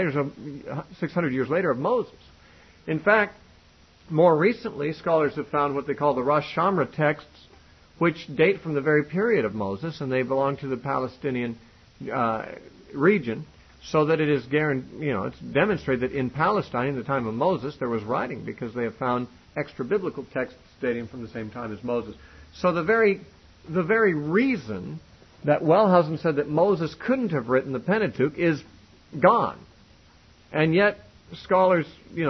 600 years later of Moses. In fact, more recently, scholars have found what they call the Rosh Shamra texts, which date from the very period of Moses, and they belong to the Palestinian region, so that it is it's demonstrated that in Palestine, in the time of Moses, there was writing, because they have found extra-biblical texts dating from the same time as Moses. So the very reason that Wellhausen said that Moses couldn't have written the Pentateuch is gone. And yet, scholars,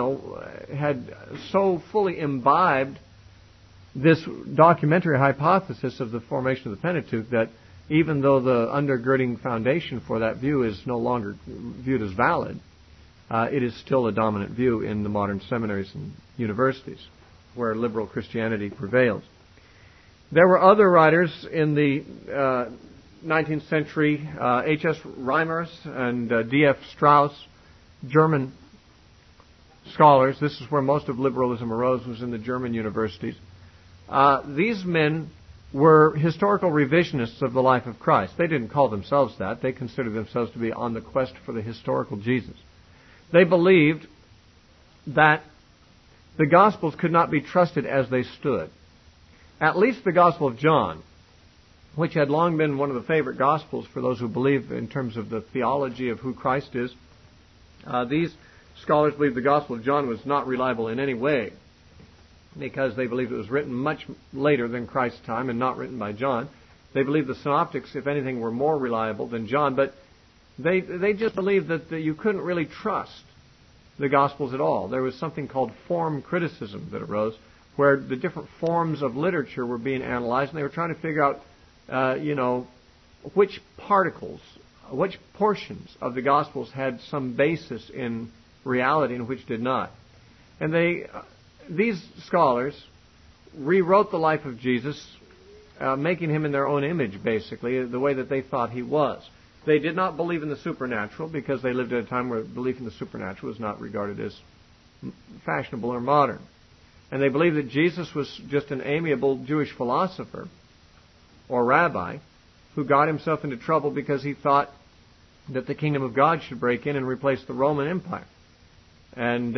had so fully imbibed this documentary hypothesis of the formation of the Pentateuch that even though the undergirding foundation for that view is no longer viewed as valid, it is still a dominant view in the modern seminaries and universities where liberal Christianity prevails. There were other writers in the 19th century, H.S. Reimers and D.F. Strauss, German scholars. This is where most of liberalism arose, was in the German universities. These men were historical revisionists of the life of Christ. They didn't call themselves that. They considered themselves to be on the quest for the historical Jesus. They believed that the Gospels could not be trusted as they stood. At least the Gospel of John, which had long been one of the favorite Gospels for those who believe in terms of the theology of who Christ is. These scholars believed the Gospel of John was not reliable in any way, because they believed it was written much later than Christ's time and not written by John. They believed the Synoptics, if anything, were more reliable than John, but they just believed that you couldn't really trust the Gospels at all. There was something called form criticism that arose, where the different forms of literature were being analyzed, and they were trying to figure out, which particles, which portions of the Gospels had some basis in reality and which did not. And these scholars rewrote the life of Jesus, making him in their own image, basically, the way that they thought he was. They did not believe in the supernatural because they lived at a time where belief in the supernatural was not regarded as fashionable or modern. And they believed that Jesus was just an amiable Jewish philosopher or rabbi who got himself into trouble because he thought that the kingdom of God should break in and replace the Roman Empire. And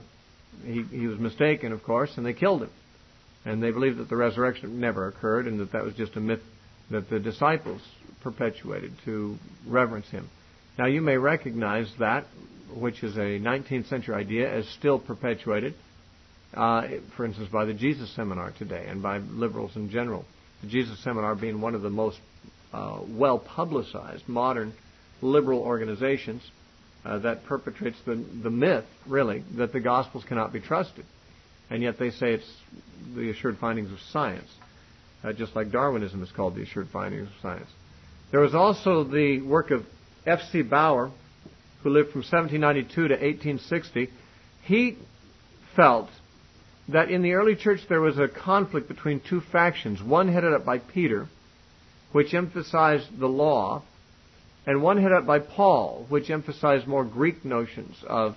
he was mistaken, of course, and they killed him. And they believed that the resurrection never occurred and that was just a myth that the disciples perpetuated to reverence him. Now, you may recognize that, which is a 19th century idea, as still perpetuated, for instance, by the Jesus Seminar today and by liberals in general. The Jesus Seminar being one of the most well-publicized modern liberal organizations that perpetrates the myth, really, that the Gospels cannot be trusted. And yet they say it's the assured findings of science, just like Darwinism is called the assured findings of science. There was also the work of F.C. Bauer, who lived from 1792 to 1860. He felt that in the early church there was a conflict between two factions, one headed up by Peter, which emphasized the law, and one headed up by Paul, which emphasized more Greek notions of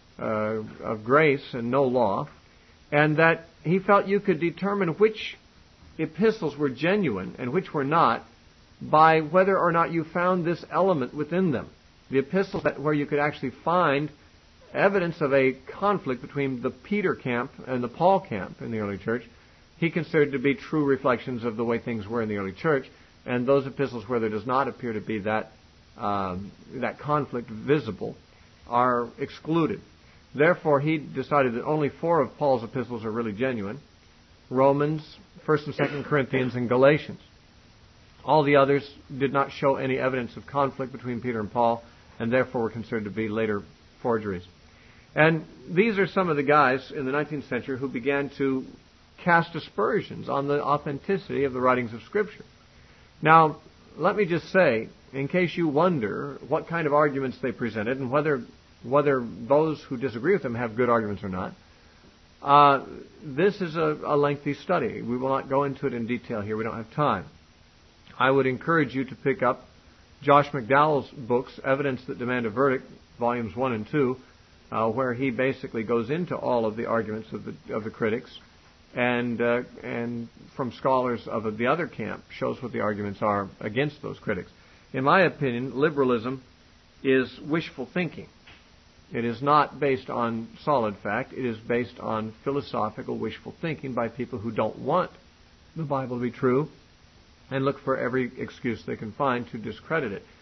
grace and no law, and that he felt you could determine which epistles were genuine and which were not by whether or not you found this element within them. The epistles where you could actually find evidence of a conflict between the Peter camp and the Paul camp in the early church, he considered to be true reflections of the way things were in the early church, and those epistles where there does not appear to be that conflict visible are excluded. Therefore, he decided that only 4 of Paul's epistles are really genuine: Romans, 1st and 2nd Corinthians, and Galatians. All the others did not show any evidence of conflict between Peter and Paul, and therefore were considered to be later forgeries. And these are some of the guys in the 19th century who began to cast aspersions on the authenticity of the writings of Scripture. Now, let me just say, in case you wonder what kind of arguments they presented and whether those who disagree with them have good arguments or not, this is a lengthy study. We will not go into it in detail here. We don't have time. I would encourage you to pick up Josh McDowell's books, Evidence That Demand a Verdict, volumes 1 and 2, where he basically goes into all of the arguments of the critics, and from scholars of the other camp shows what the arguments are against those critics. In my opinion, liberalism is wishful thinking. It is not based on solid fact. It is based on philosophical wishful thinking by people who don't want the Bible to be true and look for every excuse they can find to discredit it.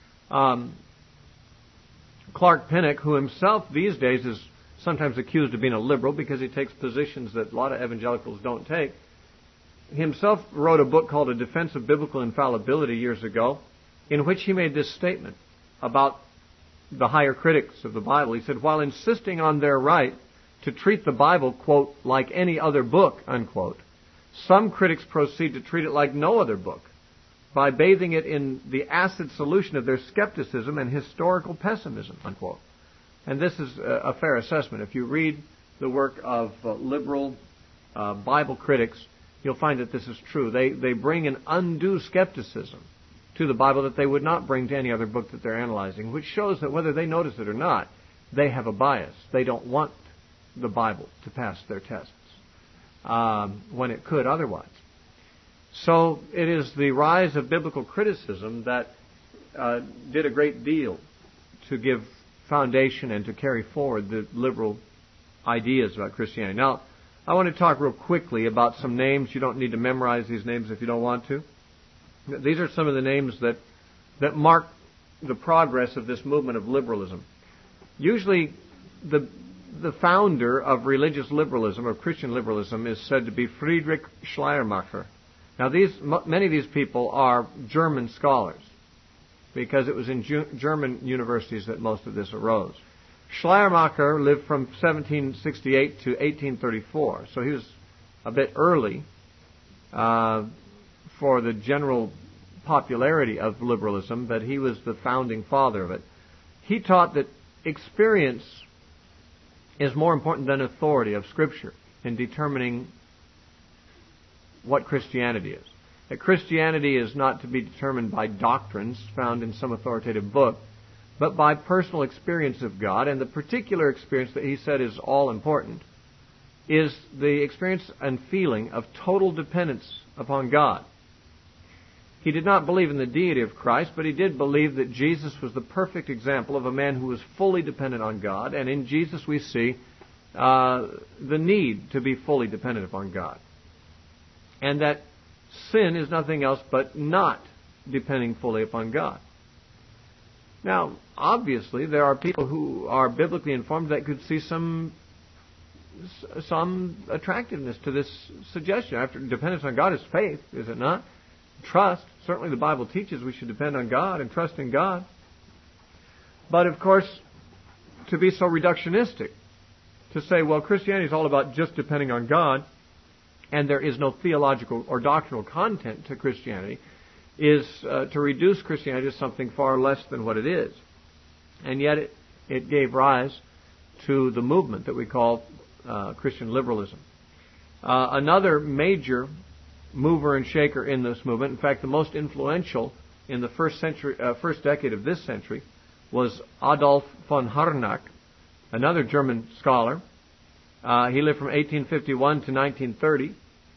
Clark Pinnock, who himself these days is sometimes accused of being a liberal because he takes positions that a lot of evangelicals don't take, himself wrote a book called A Defense of Biblical Infallibility years ago, in which he made this statement about the higher critics of the Bible. He said, while insisting on their right to treat the Bible, quote, like any other book, unquote, some critics proceed to treat it like no other book by bathing it in the acid solution of their skepticism and historical pessimism, unquote. And this is a fair assessment. If you read the work of liberal Bible critics, you'll find that this is true. They bring an undue skepticism to the Bible that they would not bring to any other book that they're analyzing, which shows that whether they notice it or not, they have a bias. They don't want the Bible to pass their tests when it could otherwise. So it is the rise of biblical criticism that did a great deal to give foundation and to carry forward the liberal ideas about Christianity. Now, I want to talk real quickly about some names. You don't need to memorize these names if you don't want to. These are some of the names that mark the progress of this movement of liberalism. Usually, the founder of religious liberalism, or Christian liberalism, is said to be Friedrich Schleiermacher. Now, many of these people are German scholars, because it was in German universities that most of this arose. Schleiermacher lived from 1768 to 1834, so he was a bit early for the general popularity of liberalism, but he was the founding father of it. He taught that experience is more important than authority of Scripture in determining what Christianity is. That Christianity is not to be determined by doctrines found in some authoritative book, but by personal experience of God, and the particular experience that he said is all important is the experience and feeling of total dependence upon God. He did not believe in the deity of Christ, but he did believe that Jesus was the perfect example of a man who was fully dependent on God, and in Jesus we see the need to be fully dependent upon God. And that sin is nothing else but not depending fully upon God. Now, obviously, there are people who are biblically informed that could see some attractiveness to this suggestion. After dependence on God is faith, is it not? Trust. Certainly the Bible teaches we should depend on God and trust in God. But, of course, to be so reductionistic, to say, well, Christianity is all about just depending on God, and there is no theological or doctrinal content to Christianity, is to reduce Christianity to something far less than what it is. And yet it gave rise to the movement that we call Christian liberalism. Another major mover and shaker in this movement, in fact the most influential in the first decade of this century, was Adolf von Harnack, another German scholar. He lived from 1851 to 1930.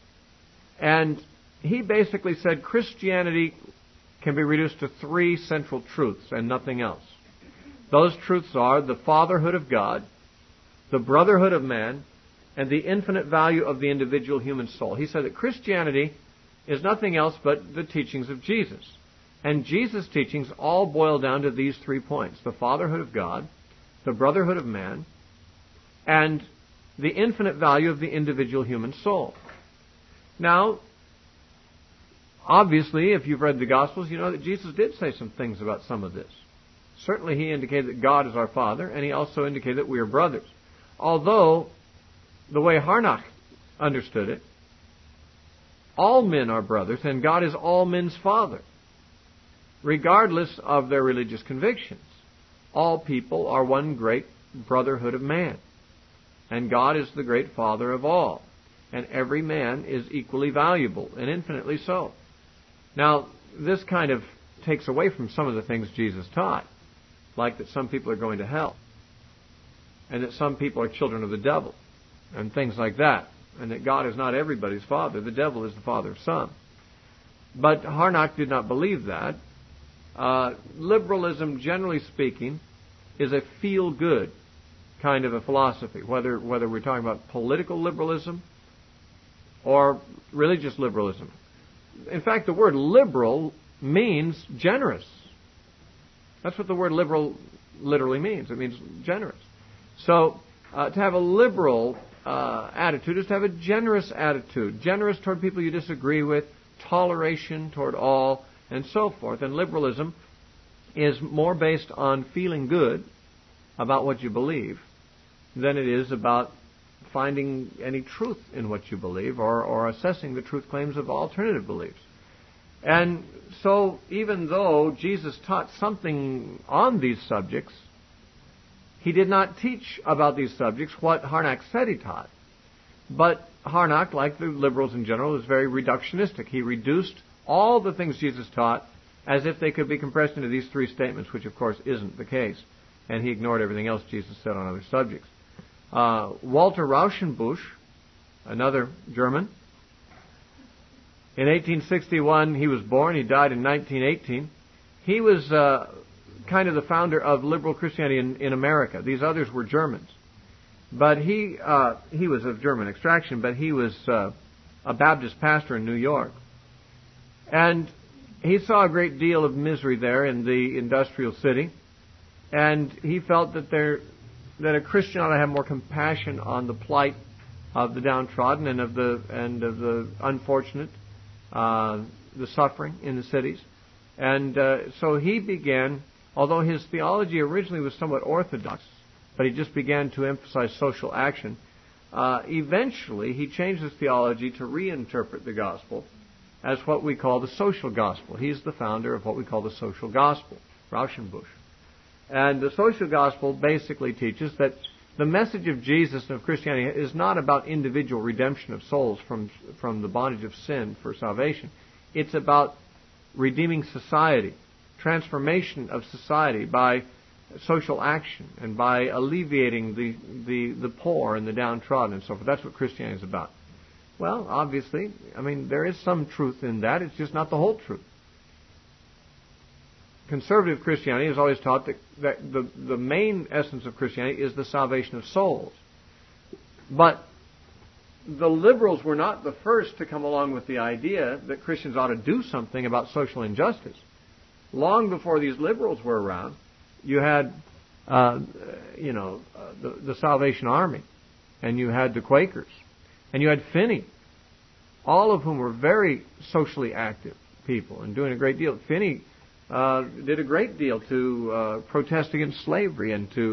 And he basically said Christianity can be reduced to three central truths and nothing else. Those truths are the fatherhood of God, the brotherhood of man, and the infinite value of the individual human soul. He said that Christianity is nothing else but the teachings of Jesus. And Jesus' teachings all boil down to these 3 points: the fatherhood of God, the brotherhood of man, and the infinite value of the individual human soul. Now, obviously, if you've read the Gospels, you know that Jesus did say some things about some of this. Certainly he indicated that God is our Father, and he also indicated that we are brothers. Although, the way Harnack understood it, all men are brothers, and God is all men's Father, regardless of their religious convictions. All people are one great brotherhood of man, and God is the great Father of all. And every man is equally valuable, and infinitely so. Now, this kind of takes away from some of the things Jesus taught, like that some people are going to hell, and that some people are children of the devil, and things like that, and that God is not everybody's father. The devil is the father of some. But Harnack did not believe that. Liberalism, generally speaking, is a feel-good kind of a philosophy, whether we're talking about political liberalism or religious liberalism. In fact, the word liberal means generous. That's what the word liberal literally means. It means generous. So, to have a liberal attitude is to have a generous attitude. Generous toward people you disagree with, toleration toward all, and so forth. And liberalism is more based on feeling good about what you believe than it is about finding any truth in what you believe or assessing the truth claims of alternative beliefs. And so even though Jesus taught something on these subjects, he did not teach about these subjects what Harnack said he taught. But Harnack, like the liberals in general, is very reductionistic. He reduced all the things Jesus taught as if they could be compressed into these 3 statements, which of course isn't the case. And he ignored everything else Jesus said on other subjects. Walter Rauschenbusch, another German, in 1861 he was born. He died in 1918. He was kind of the founder of liberal Christianity in America. These others were Germans. But he was of German extraction, but he was a Baptist pastor in New York. And he saw a great deal of misery there in the industrial city. And he felt that a Christian ought to have more compassion on the plight of the downtrodden and of the unfortunate, the suffering in the cities. And so he began, although his theology originally was somewhat orthodox, but he just began to emphasize social action. Eventually, he changed his theology to reinterpret the gospel as what we call the social gospel. He's the founder of what we call the social gospel, Rauschenbusch. And the social gospel basically teaches that the message of Jesus and of Christianity is not about individual redemption of souls from the bondage of sin for salvation. It's about redeeming society, transformation of society by social action and by alleviating the poor and the downtrodden and so forth. That's what Christianity is about. Well, obviously, there is some truth in that. It's just not the whole truth. Conservative Christianity has always taught that the main essence of Christianity is the salvation of souls. But the liberals were not the first to come along with the idea that Christians ought to do something about social injustice. Long before these liberals were around, you had, the Salvation Army, and you had the Quakers, and you had Finney, all of whom were very socially active people and doing a great deal. Finney did a great deal to protest against slavery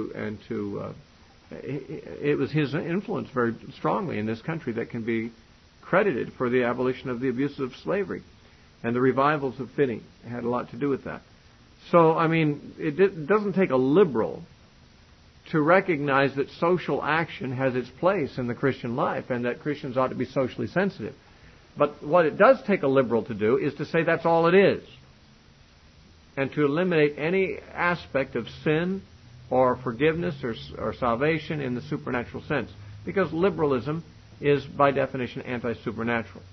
it was his influence very strongly in this country that can be credited for the abolition of the abuses of slavery. And the revivals of Finney had a lot to do with that. So, it doesn't take a liberal to recognize that social action has its place in the Christian life and that Christians ought to be socially sensitive. But what it does take a liberal to do is to say that's all it is, and to eliminate any aspect of sin or forgiveness or salvation in the supernatural sense, because liberalism is by definition anti-supernatural.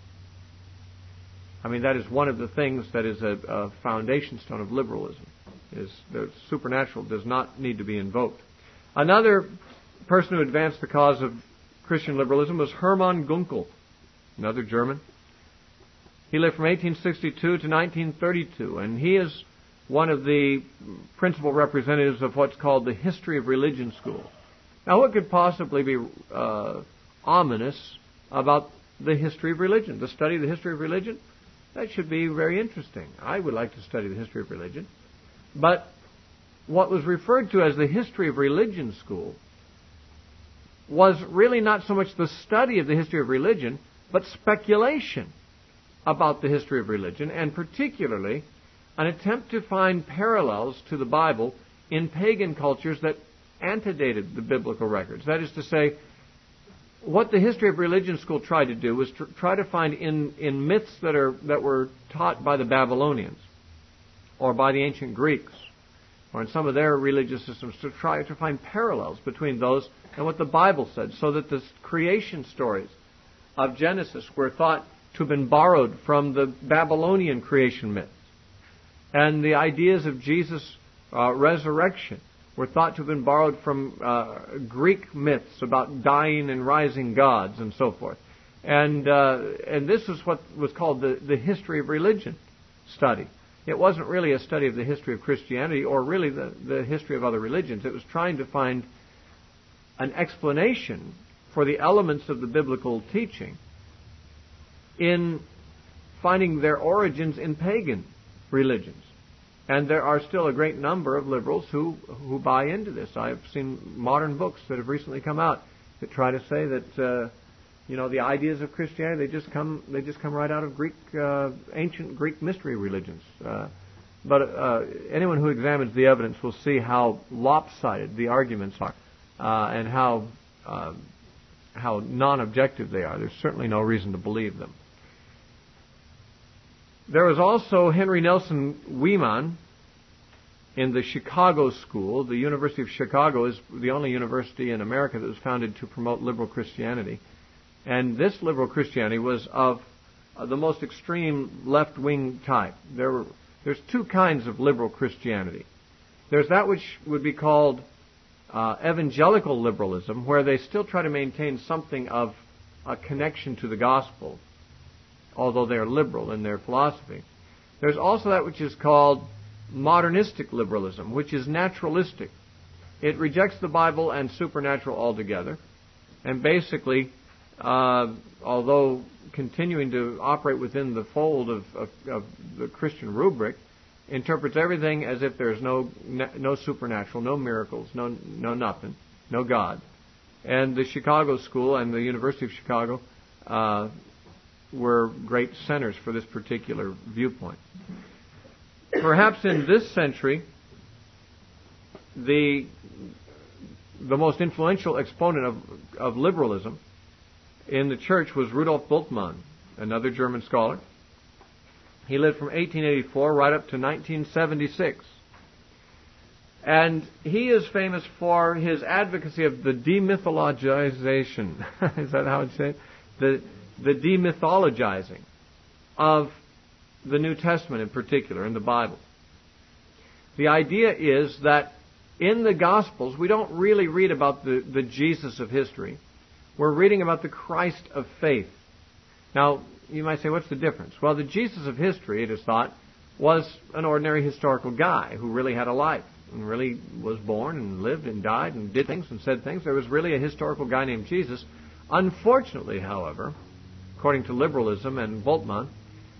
That is one of the things that is a foundation stone of liberalism, is the supernatural does not need to be invoked. Another person who advanced the cause of Christian liberalism was Hermann Gunkel, another German. He lived from 1862 to 1932, and he is one of the principal representatives of what's called the history of religion school. Now, what could possibly be ominous about the history of religion? The study of the history of religion? That should be very interesting. I would like to study the history of religion. But what was referred to as the history of religion school was really not so much the study of the history of religion, but speculation about the history of religion, and particularly an attempt to find parallels to the Bible in pagan cultures that antedated the biblical records. That is to say, what the history of religion school tried to do was try to find in myths that were taught by the Babylonians or by the ancient Greeks or in some of their religious systems, to try to find parallels between those and what the Bible said, so that the creation stories of Genesis were thought to have been borrowed from the Babylonian creation myths, and the ideas of Jesus' resurrection were thought to have been borrowed from Greek myths about dying and rising gods and so forth. And this is what was called the history of religion study. It wasn't really a study of the history of Christianity or really the history of other religions. It was trying to find an explanation for the elements of the biblical teaching in finding their origins in pagan religions. And there are still a great number of liberals who buy into this. I've seen modern books that have recently come out that try to say that the ideas of Christianity they just come right out of ancient Greek mystery religions. But anyone who examines the evidence will see how lopsided the arguments are, and how non-objective they are. There's certainly no reason to believe them. There was also Henry Nelson Wieman in the Chicago School. The University of Chicago is the only university in America that was founded to promote liberal Christianity. And this liberal Christianity was of the most extreme left-wing type. There's two kinds of liberal Christianity. There's that which would be called evangelical liberalism, where they still try to maintain something of a connection to the gospel, although they're liberal in their philosophy. There's also that which is called modernistic liberalism, which is naturalistic. It rejects the Bible and supernatural altogether, and basically, although continuing to operate within the fold of the Christian rubric, interprets everything as if there's no supernatural, no miracles, no nothing, no God. And the Chicago School and the University of Chicago were great centers for this particular viewpoint. Perhaps in this century, the most influential exponent of liberalism in the church was Rudolf Bultmann, another German scholar. He lived from 1884 right up to 1976. And he is famous for his advocacy of the demythologization. Is that how it's said? The demythologizing of the New Testament in particular, in the Bible. The idea is that in the Gospels, we don't really read about the Jesus of history. We're reading about the Christ of faith. Now, you might say, what's the difference? Well, the Jesus of history, it is thought, was an ordinary historical guy who really had a life and really was born and lived and died and did things and said things. There was really a historical guy named Jesus. Unfortunately, however, according to liberalism and Bultmann,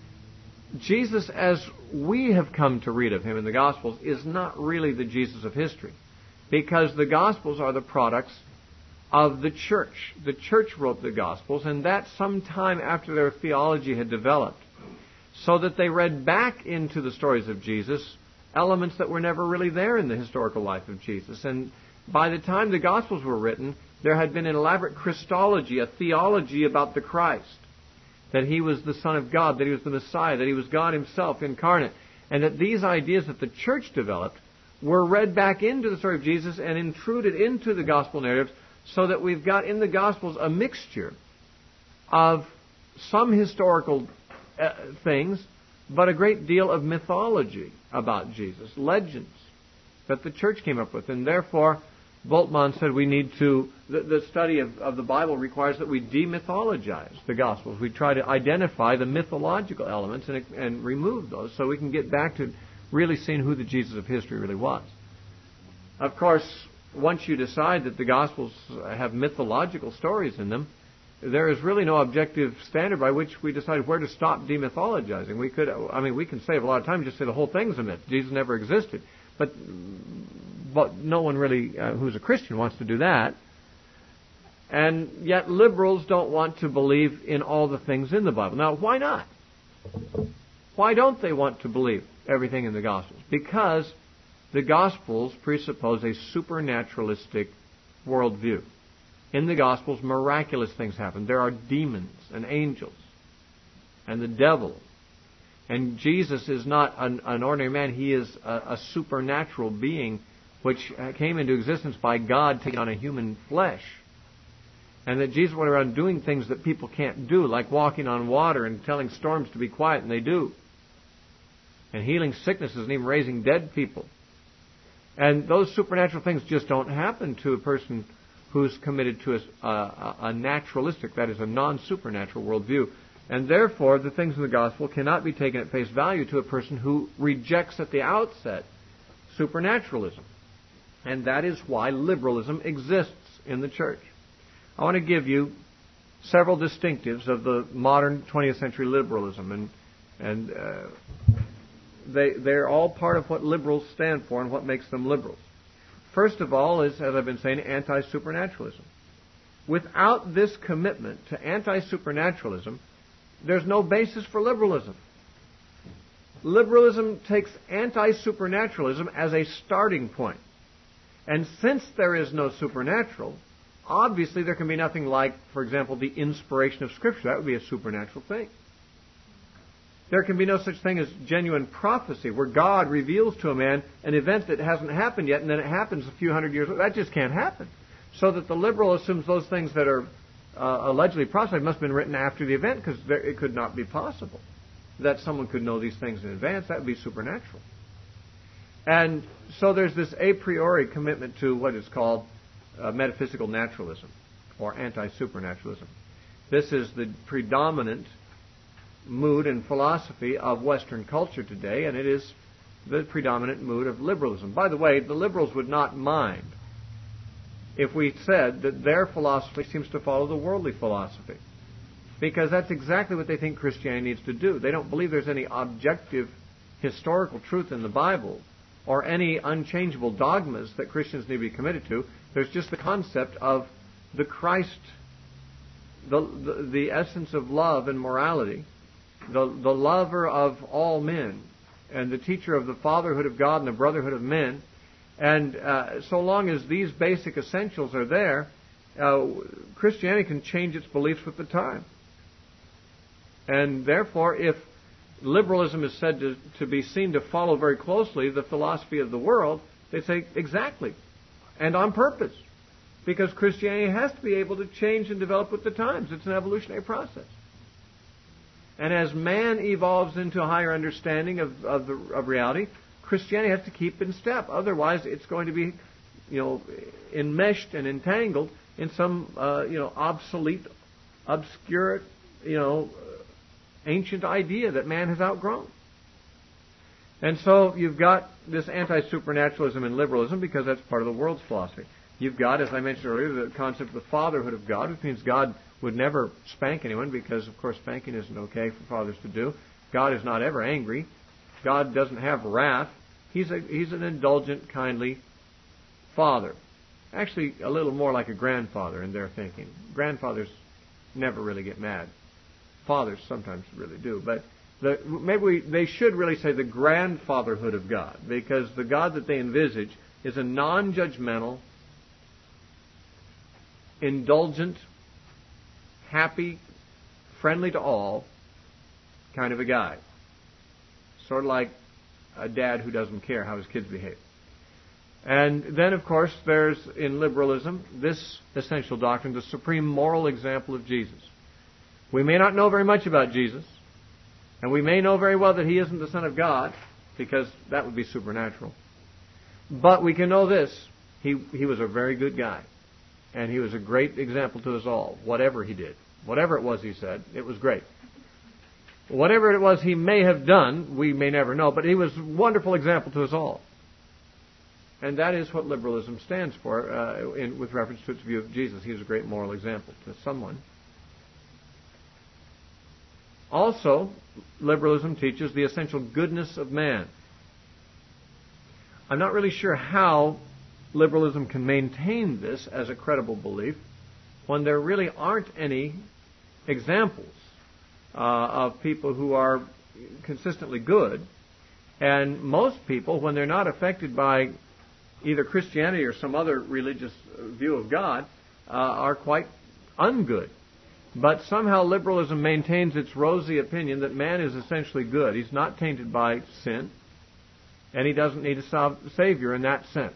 Jesus, as we have come to read of him in the Gospels, is not really the Jesus of history, because the Gospels are the products of the church. The church wrote the Gospels, and that sometime after their theology had developed, so that they read back into the stories of Jesus elements that were never really there in the historical life of Jesus. And by the time the Gospels were written, there had been an elaborate Christology, a theology about the Christ, that he was the Son of God, that he was the Messiah, that he was God himself incarnate, and that these ideas that the church developed were read back into the story of Jesus and intruded into the Gospel narratives, so that we've got in the Gospels a mixture of some historical things, but a great deal of mythology about Jesus, legends that the church came up with. And therefore, Bultmann said we need to, the study of the Bible requires that we demythologize the Gospels. We try to identify the mythological elements and remove those so we can get back to really seeing who the Jesus of history really was. Of course, once you decide that the Gospels have mythological stories in them, there is really no objective standard by which we decide where to stop demythologizing. We can save a lot of time, just say the whole thing's a myth. Jesus never existed. But no one really who's a Christian wants to do that. And yet liberals don't want to believe in all the things in the Bible. Now, why not? Why don't they want to believe everything in the Gospels? Because the Gospels presuppose a supernaturalistic worldview. In the Gospels, miraculous things happen. There are demons and angels and the devil. And Jesus is not an ordinary man. He is a supernatural being which came into existence by God taking on a human flesh. And that Jesus went around doing things that people can't do, like walking on water and telling storms to be quiet, and they do. And healing sicknesses and even raising dead people. And those supernatural things just don't happen to a person who's committed to a naturalistic, that is, a non-supernatural worldview. And therefore, the things in the Gospel cannot be taken at face value to a person who rejects at the outset supernaturalism. And that is why liberalism exists in the church. I want to give you several distinctives of the modern 20th century liberalism, and they're all part of what liberals stand for and what makes them liberals. First of all is, as I've been saying, anti-supernaturalism. Without this commitment to anti-supernaturalism, there's no basis for liberalism. Liberalism takes anti-supernaturalism as a starting point. And since there is no supernatural, obviously there can be nothing like, for example, the inspiration of Scripture. That would be a supernatural thing. There can be no such thing as genuine prophecy, where God reveals to a man an event that hasn't happened yet, and then it happens a few hundred years later. That just can't happen. So that the liberal assumes those things that are allegedly prophesied must have been written after the event, because it could not be possible that someone could know these things in advance. That would be supernatural. And so there's this a priori commitment to what is called metaphysical naturalism, or anti-supernaturalism. This is the predominant mood and philosophy of Western culture today, and it is the predominant mood of liberalism. By the way, the liberals would not mind if we said that their philosophy seems to follow the worldly philosophy, because that's exactly what they think Christianity needs to do. They don't believe there's any objective historical truth in the Bible or any unchangeable dogmas that Christians need to be committed to. There's just the concept of the Christ, the essence of love and morality, the lover of all men, and the teacher of the fatherhood of God and the brotherhood of men. And so long as these basic essentials are there, Christianity can change its beliefs with the time. And therefore, if liberalism is said to be seen to follow very closely the philosophy of the world, they say exactly, and on purpose, because Christianity has to be able to change and develop with the times. It's an evolutionary process. And as man evolves into a higher understanding of reality, Christianity has to keep in step. Otherwise, it's going to be, enmeshed and entangled in some, obsolete, obscure, ancient idea that man has outgrown. And so you've got this anti-supernaturalism in liberalism because that's part of the world's philosophy. You've got, as I mentioned earlier, the concept of the fatherhood of God, which means God would never spank anyone because, of course, spanking isn't okay for fathers to do. God is not ever angry. God doesn't have wrath. He's an indulgent, kindly father. Actually, a little more like a grandfather in their thinking. Grandfathers never really get mad. Fathers sometimes really do. But they should really say the grandfatherhood of God, because the God that they envisage is a non-judgmental, indulgent, happy, friendly to all kind of a guy. Sort of like a dad who doesn't care how his kids behave. And then, of course, there's, in liberalism, this essential doctrine, the supreme moral example of Jesus. We may not know very much about Jesus, and we may know very well that He isn't the Son of God, because that would be supernatural. But we can know this, He was a very good guy. And He was a great example to us all, whatever He did. Whatever it was He said, it was great. Whatever it was He may have done, we may never know, but He was a wonderful example to us all. And that is what liberalism stands for with reference to its view of Jesus. He was a great moral example to someone. Also, liberalism teaches the essential goodness of man. I'm not really sure how liberalism can maintain this as a credible belief when there really aren't any examples of people who are consistently good. And most people, when they're not affected by either Christianity or some other religious view of God, are quite ungood. But somehow liberalism maintains its rosy opinion that man is essentially good. He's not tainted by sin, and he doesn't need a savior in that sense.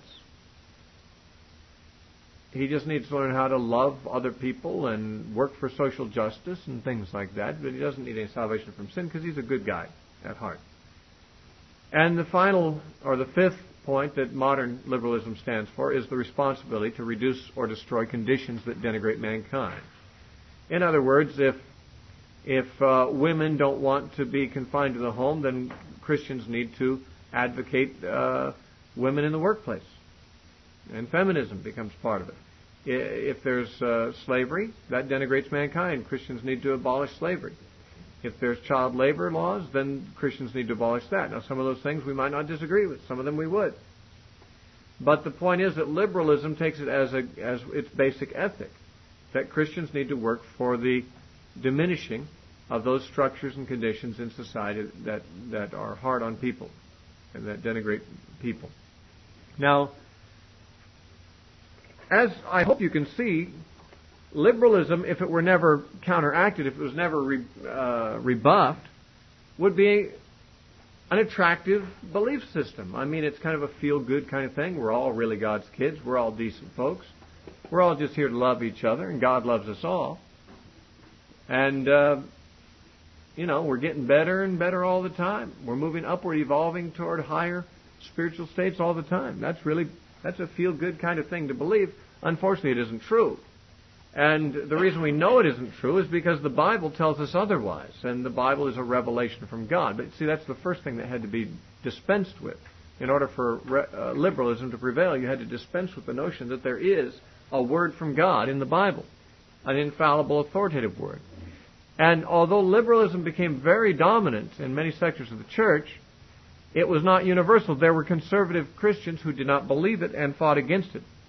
He just needs to learn how to love other people and work for social justice and things like that, but he doesn't need any salvation from sin because he's a good guy at heart. And the final, or the fifth point that modern liberalism stands for is the responsibility to reduce or destroy conditions that denigrate mankind. In other words, if women don't want to be confined to the home, then Christians need to advocate women in the workplace. And feminism becomes part of it. If there's slavery, that denigrates mankind. Christians need to abolish slavery. If there's child labor laws, then Christians need to abolish that. Now, some of those things we might not disagree with. Some of them we would. But the point is that liberalism takes it as its basic ethic, that Christians need to work for the diminishing of those structures and conditions in society that are hard on people and that denigrate people. Now, as I hope you can see, liberalism, if it were never counteracted, if it was never rebuffed, would be an attractive belief system. I mean, it's kind of a feel-good kind of thing. We're all really God's kids. We're all decent folks. We're all just here to love each other, and God loves us all. And, we're getting better and better all the time. We're moving upward, evolving toward higher spiritual states all the time. That's a feel-good kind of thing to believe. Unfortunately, it isn't true. And the reason we know it isn't true is because the Bible tells us otherwise. And the Bible is a revelation from God. But see, that's the first thing that had to be dispensed with. In order for liberalism to prevail, you had to dispense with the notion that there is a word from God in the Bible, an infallible, authoritative word. And although liberalism became very dominant in many sectors of the church, it was not universal. There were conservative Christians who did not believe it and fought against it.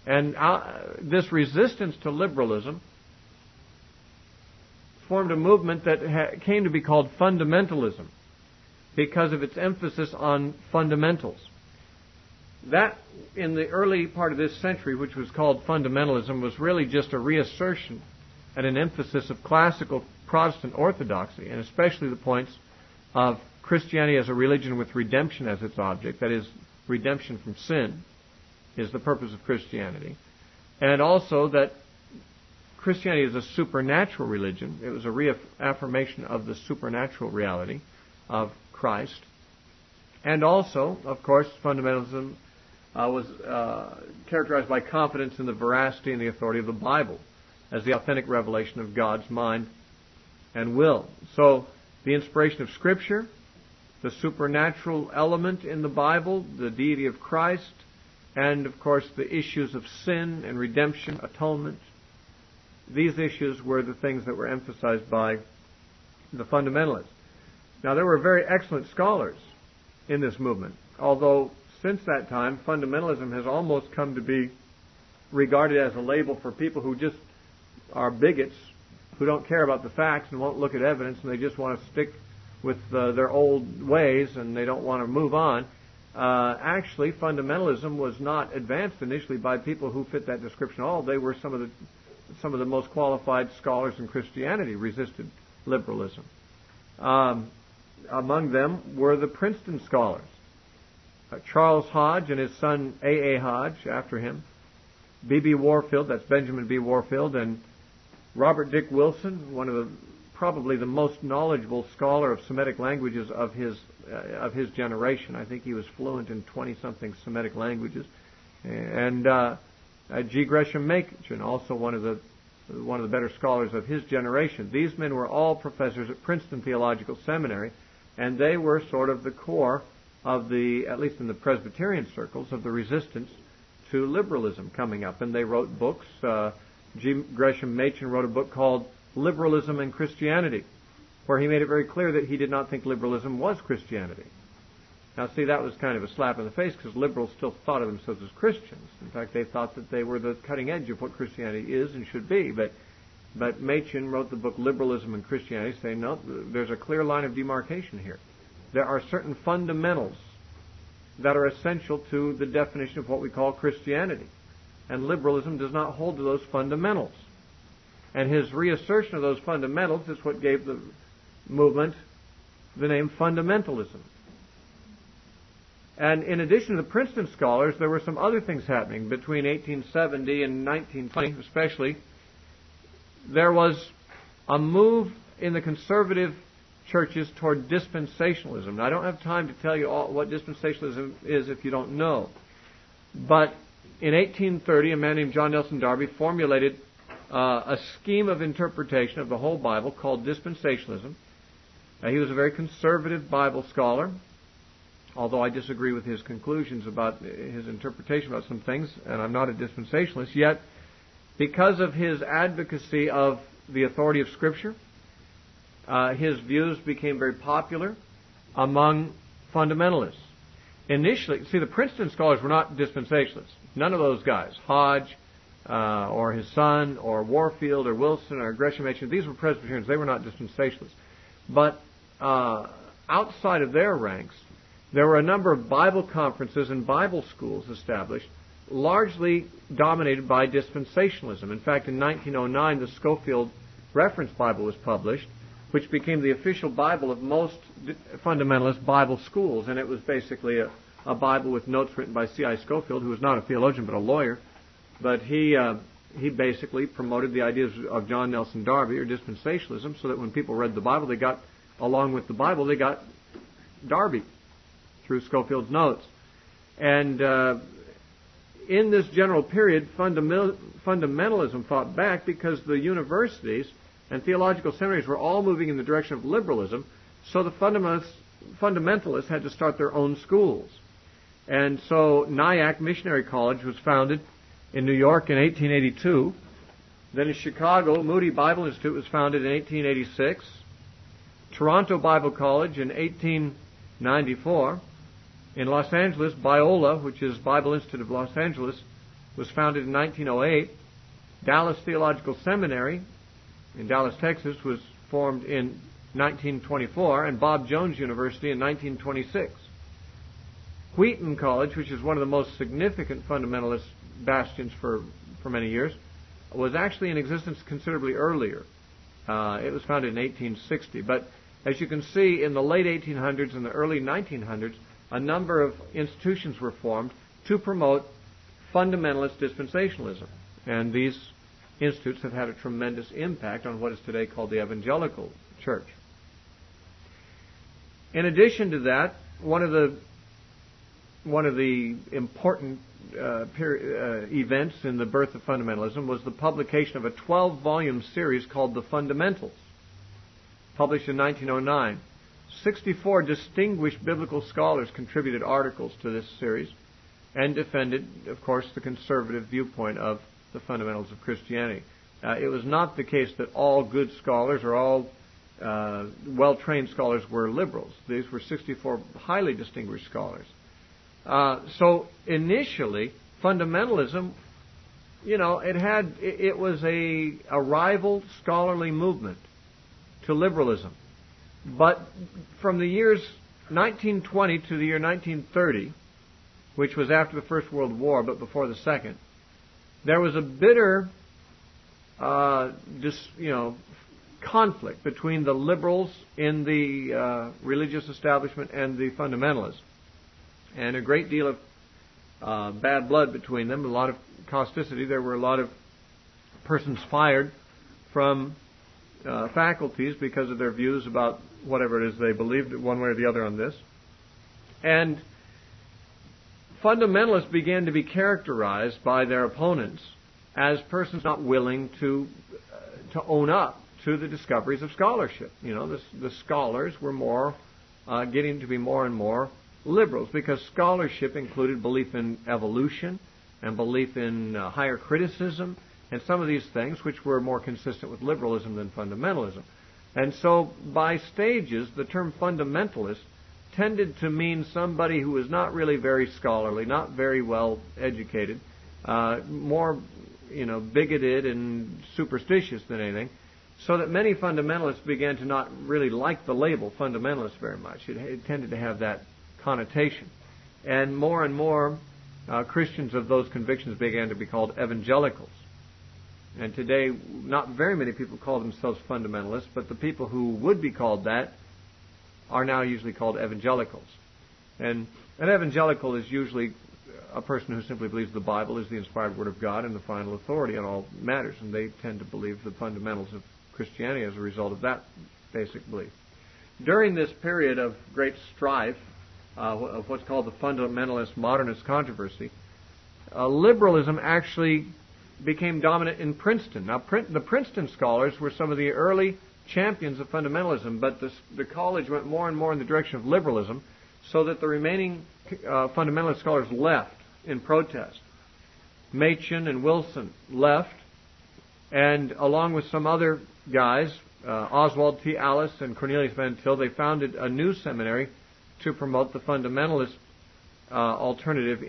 And this resistance to liberalism formed a movement that came to be called fundamentalism because of its emphasis on fundamentals. That, in the early part of this century, which was called fundamentalism, was really just a reassertion and an emphasis of classical Protestant orthodoxy, and especially the points of Christianity as a religion with redemption as its object, that is, redemption from sin is the purpose of Christianity, and also that Christianity is a supernatural religion. It was a reaffirmation of the supernatural reality of Christ. And also, of course, fundamentalism was characterized by confidence in the veracity and the authority of the Bible as the authentic revelation of God's mind and will. So, the inspiration of Scripture, the supernatural element in the Bible, the deity of Christ, and, of course, the issues of sin and redemption, atonement. These issues were the things that were emphasized by the fundamentalists. Now, there were very excellent scholars in this movement, although since that time, fundamentalism has almost come to be regarded as a label for people who just are bigots, who don't care about the facts and won't look at evidence, and they just want to stick with their old ways and they don't want to move on. Actually, fundamentalism was not advanced initially by people who fit that description at all. They were some of the most qualified scholars in Christianity resisted liberalism. Among them were the Princeton scholars. Charles Hodge and his son A.A. Hodge, after him, B.B. Warfield, that's Benjamin B. Warfield, and Robert Dick Wilson, one of probably the most knowledgeable scholar of Semitic languages of his generation. I think he was fluent in 20-something Semitic languages. And G. Gresham Machen, also one of the better scholars of his generation. These men were all professors at Princeton Theological Seminary, and they were sort of the core of at least in the Presbyterian circles, of the resistance to liberalism coming up. And they wrote books. G. Gresham Machen wrote a book called Liberalism and Christianity, where he made it very clear that he did not think liberalism was Christianity. Now, see, that was kind of a slap in the face because liberals still thought of themselves as Christians. In fact, they thought that they were the cutting edge of what Christianity is and should be. But Machen wrote the book Liberalism and Christianity, saying, no, there's a clear line of demarcation here. There are certain fundamentals that are essential to the definition of what we call Christianity. And liberalism does not hold to those fundamentals. And his reassertion of those fundamentals is what gave the movement the name fundamentalism. And in addition to the Princeton scholars, there were some other things happening between 1870 and 1920, especially. There was a move in the conservative churches toward dispensationalism. Now, I don't have time to tell you what dispensationalism is if you don't know. But in 1830, a man named John Nelson Darby formulated a scheme of interpretation of the whole Bible called dispensationalism. He was a very conservative Bible scholar, although I disagree with his conclusions about his interpretation about some things, and I'm not a dispensationalist, yet because of his advocacy of the authority of Scripture, his views became very popular among fundamentalists. Initially, see, the Princeton scholars were not dispensationalists. None of those guys, Hodge or his son or Warfield or Wilson or Gresham Machen, these were Presbyterians. They were not dispensationalists. But outside of their ranks, there were a number of Bible conferences and Bible schools established, largely dominated by dispensationalism. In fact, in 1909, the Scofield Reference Bible was published, which became the official Bible of most fundamentalist Bible schools. And it was basically a Bible with notes written by C.I. Scofield, who was not a theologian but a lawyer. But he basically promoted the ideas of John Nelson Darby, or dispensationalism, so that when people read the Bible, they got, along with the Bible, they got Darby through Scofield's notes. And in this general period, fundamentalism fought back because the universities and theological seminaries were all moving in the direction of liberalism, so the fundamentalists had to start their own schools. And so Nyack Missionary College was founded in New York in 1882. Then in Chicago, Moody Bible Institute was founded in 1886. Toronto Bible College in 1894. In Los Angeles, Biola, which is Bible Institute of Los Angeles, was founded in 1908. Dallas Theological Seminary in Dallas, Texas, was formed in 1924, and Bob Jones University in 1926. Wheaton College, which is one of the most significant fundamentalist bastions for many years, was actually in existence considerably earlier. It was founded in 1860. But as you can see, in the late 1800s and the early 1900s, a number of institutions were formed to promote fundamentalist dispensationalism. And these institutes have had a tremendous impact on what is today called the evangelical church. In addition to that, one of the important events in the birth of fundamentalism was the publication of a 12-volume series called The Fundamentals, published in 1909. 64 distinguished biblical scholars contributed articles to this series and defended, of course, the conservative viewpoint of the fundamentals of Christianity. It was not the case that all good scholars or all well-trained scholars were liberals. These were 64 highly distinguished scholars. So initially, fundamentalism, it was a rival scholarly movement to liberalism. But from the years 1920 to the year 1930, which was after the First World War but before the Second, there was a bitter, conflict between the liberals in the religious establishment and the fundamentalists, and a great deal of bad blood between them, a lot of causticity. There were a lot of persons fired from faculties because of their views about whatever it is they believed one way or the other on this. And fundamentalists began to be characterized by their opponents as persons not willing to own up to the discoveries of scholarship. The scholars were getting to be more and more liberals, because scholarship included belief in evolution and belief in higher criticism and some of these things which were more consistent with liberalism than fundamentalism. And so by stages, the term fundamentalist tended to mean somebody who was not really very scholarly, not very well educated, more bigoted and superstitious than anything, so that many fundamentalists began to not really like the label fundamentalist very much. It tended to have that connotation. And more Christians of those convictions began to be called evangelicals. And today, not very many people call themselves fundamentalists, but the people who would be called that are now usually called evangelicals. And an evangelical is usually a person who simply believes the Bible is the inspired Word of God and the final authority on all matters, and they tend to believe the fundamentals of Christianity as a result of that basic belief. During this period of great strife, of what's called the fundamentalist modernist controversy, liberalism actually became dominant in Princeton. Now, the Princeton scholars were some of the early champions of fundamentalism, but the college went more and more in the direction of liberalism, so that the remaining fundamentalist scholars left in protest. Machen and Wilson left, and along with some other guys, Oswald T. Alice and Cornelius Van Til, they founded a new seminary to promote the fundamentalist alternative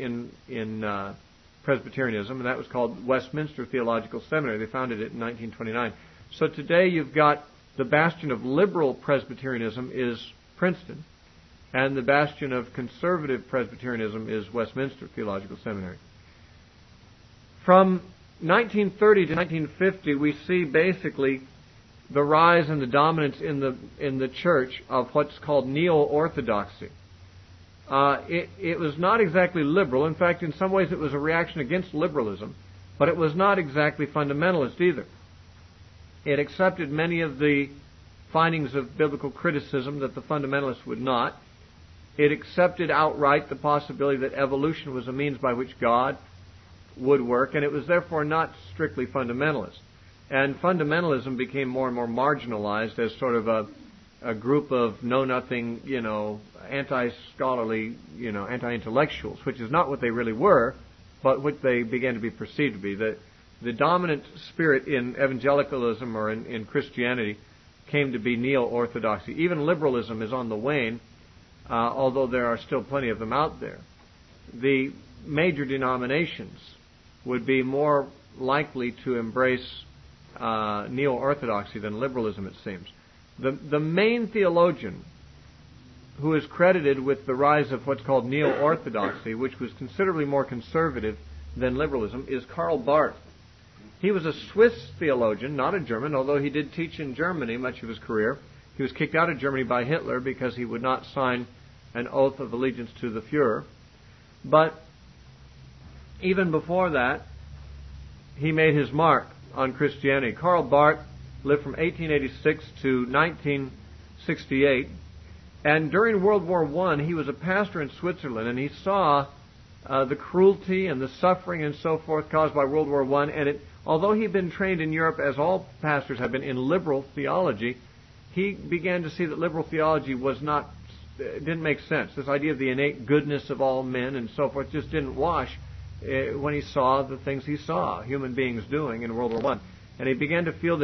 in Presbyterianism, and that was called Westminster Theological Seminary. They founded it in 1929. So today you've got the bastion of liberal Presbyterianism is Princeton, and the bastion of conservative Presbyterianism is Westminster Theological Seminary. From 1930 to 1950, we see basically the rise and the dominance in the church of what's called neo-orthodoxy. It was not exactly liberal. In fact, in some ways it was a reaction against liberalism, but it was not exactly fundamentalist either. It accepted many of the findings of biblical criticism that the fundamentalists would not. It accepted outright the possibility that evolution was a means by which God would work, and it was therefore not strictly fundamentalist. And fundamentalism became more and more marginalized as sort of a group of know-nothing, anti-scholarly, anti-intellectuals, which is not what they really were, but what they began to be perceived to be. The dominant spirit in evangelicalism or in Christianity came to be neo-orthodoxy. Even liberalism is on the wane, although there are still plenty of them out there. The major denominations would be more likely to embrace neo-orthodoxy than liberalism, it seems. The main theologian who is credited with the rise of what's called neo-orthodoxy, which was considerably more conservative than liberalism, is Karl Barth. He was a Swiss theologian, not a German, although he did teach in Germany much of his career. He was kicked out of Germany by Hitler because he would not sign an oath of allegiance to the Fuhrer. But even before that, he made his mark on Christianity. Karl Barth lived from 1886 to 1968. And during World War I, he was a pastor in Switzerland, and he saw the cruelty and the suffering and so forth caused by World War I. And although he'd been trained in Europe, as all pastors have been, in liberal theology, he began to see that liberal theology didn't make sense. This idea of the innate goodness of all men and so forth just didn't wash when he saw the things he saw human beings doing in World War I. And he began to feel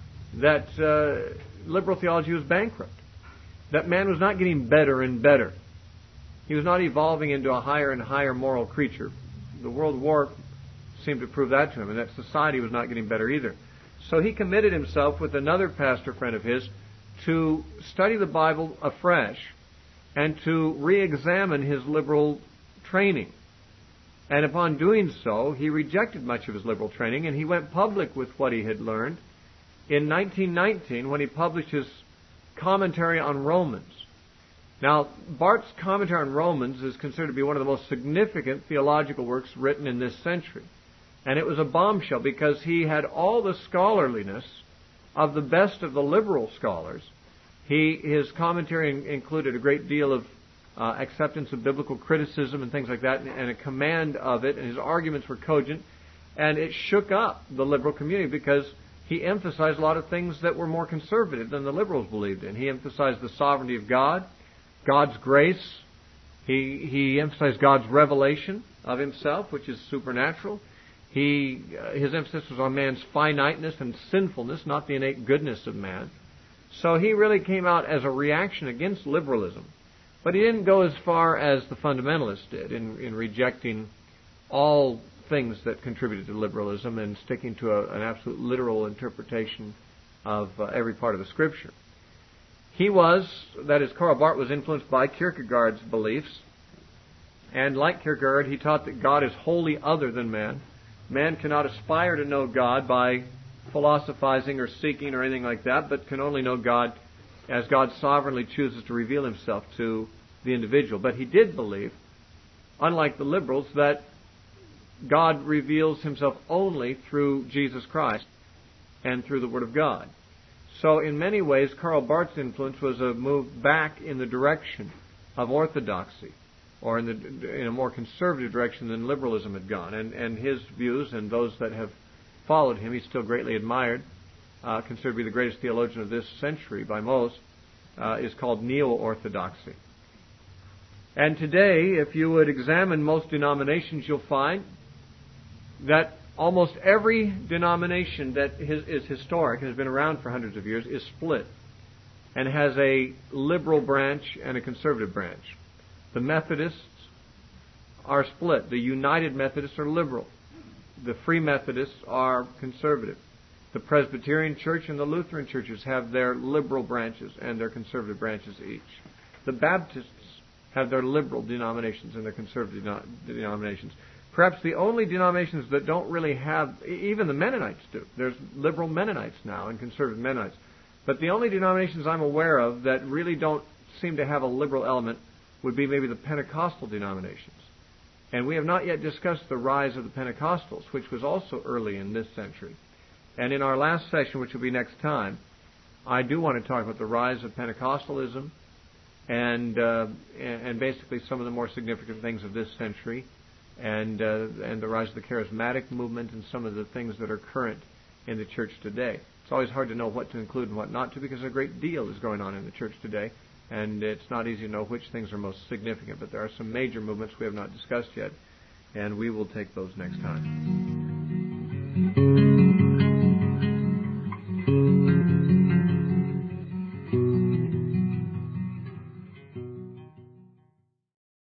that liberal theology was bankrupt. That man was not getting better and better. He was not evolving into a higher and higher moral creature. The World War seemed to prove that to him, and that society was not getting better either. So he committed himself with another pastor friend of his to study the Bible afresh and to re-examine his liberal training. And upon doing so, he rejected much of his liberal training, and he went public with what he had learned in 1919 when he published his commentary on Romans. Now, Barth's commentary on Romans is considered to be one of the most significant theological works written in this century. And it was a bombshell because he had all the scholarliness of the best of the liberal scholars. His commentary included a great deal of acceptance of biblical criticism and things like that, and a command of it, and his arguments were cogent, and it shook up the liberal community because he emphasized a lot of things that were more conservative than the liberals believed in. He emphasized the sovereignty of God, God's grace. He emphasized God's revelation of himself, which is supernatural. His emphasis was on man's finiteness and sinfulness, not the innate goodness of man. So he really came out as a reaction against liberalism. But he didn't go as far as the fundamentalists did in rejecting all things that contributed to liberalism and sticking to an absolute literal interpretation of every part of the Scripture. Karl Barth was influenced by Kierkegaard's beliefs. And like Kierkegaard, he taught that God is wholly other than man. Man cannot aspire to know God by philosophizing or seeking or anything like that, but can only know God as God sovereignly chooses to reveal himself to the individual. But he did believe, unlike the liberals, that God reveals himself only through Jesus Christ and through the Word of God. So in many ways, Karl Barth's influence was a move back in the direction of orthodoxy, or in a more conservative direction than liberalism had gone. And his views, and those that have followed him, he's still greatly admired, considered to be the greatest theologian of this century by most, is called neo-orthodoxy. And today, if you would examine most denominations, you'll find that almost every denomination that is historic and has been around for hundreds of years is split and has a liberal branch and a conservative branch. The Methodists are split. The United Methodists are liberal. The Free Methodists are conservative. The Presbyterian Church and the Lutheran churches have their liberal branches and their conservative branches each. The Baptists have their liberal denominations and their conservative denominations. Perhaps the only denominations that don't really have, even the Mennonites do. There's liberal Mennonites now and conservative Mennonites. But the only denominations I'm aware of that really don't seem to have a liberal element would be maybe the Pentecostal denominations. And we have not yet discussed the rise of the Pentecostals, which was also early in this century. And in our last session, which will be next time, I do want to talk about the rise of Pentecostalism and basically some of the more significant things of this century, and the rise of the charismatic movement and some of the things that are current in the church today. It's always hard to know what to include and what not to, because a great deal is going on in the church today, and it's not easy to know which things are most significant. But there are some major movements we have not discussed yet, and we will take those next time.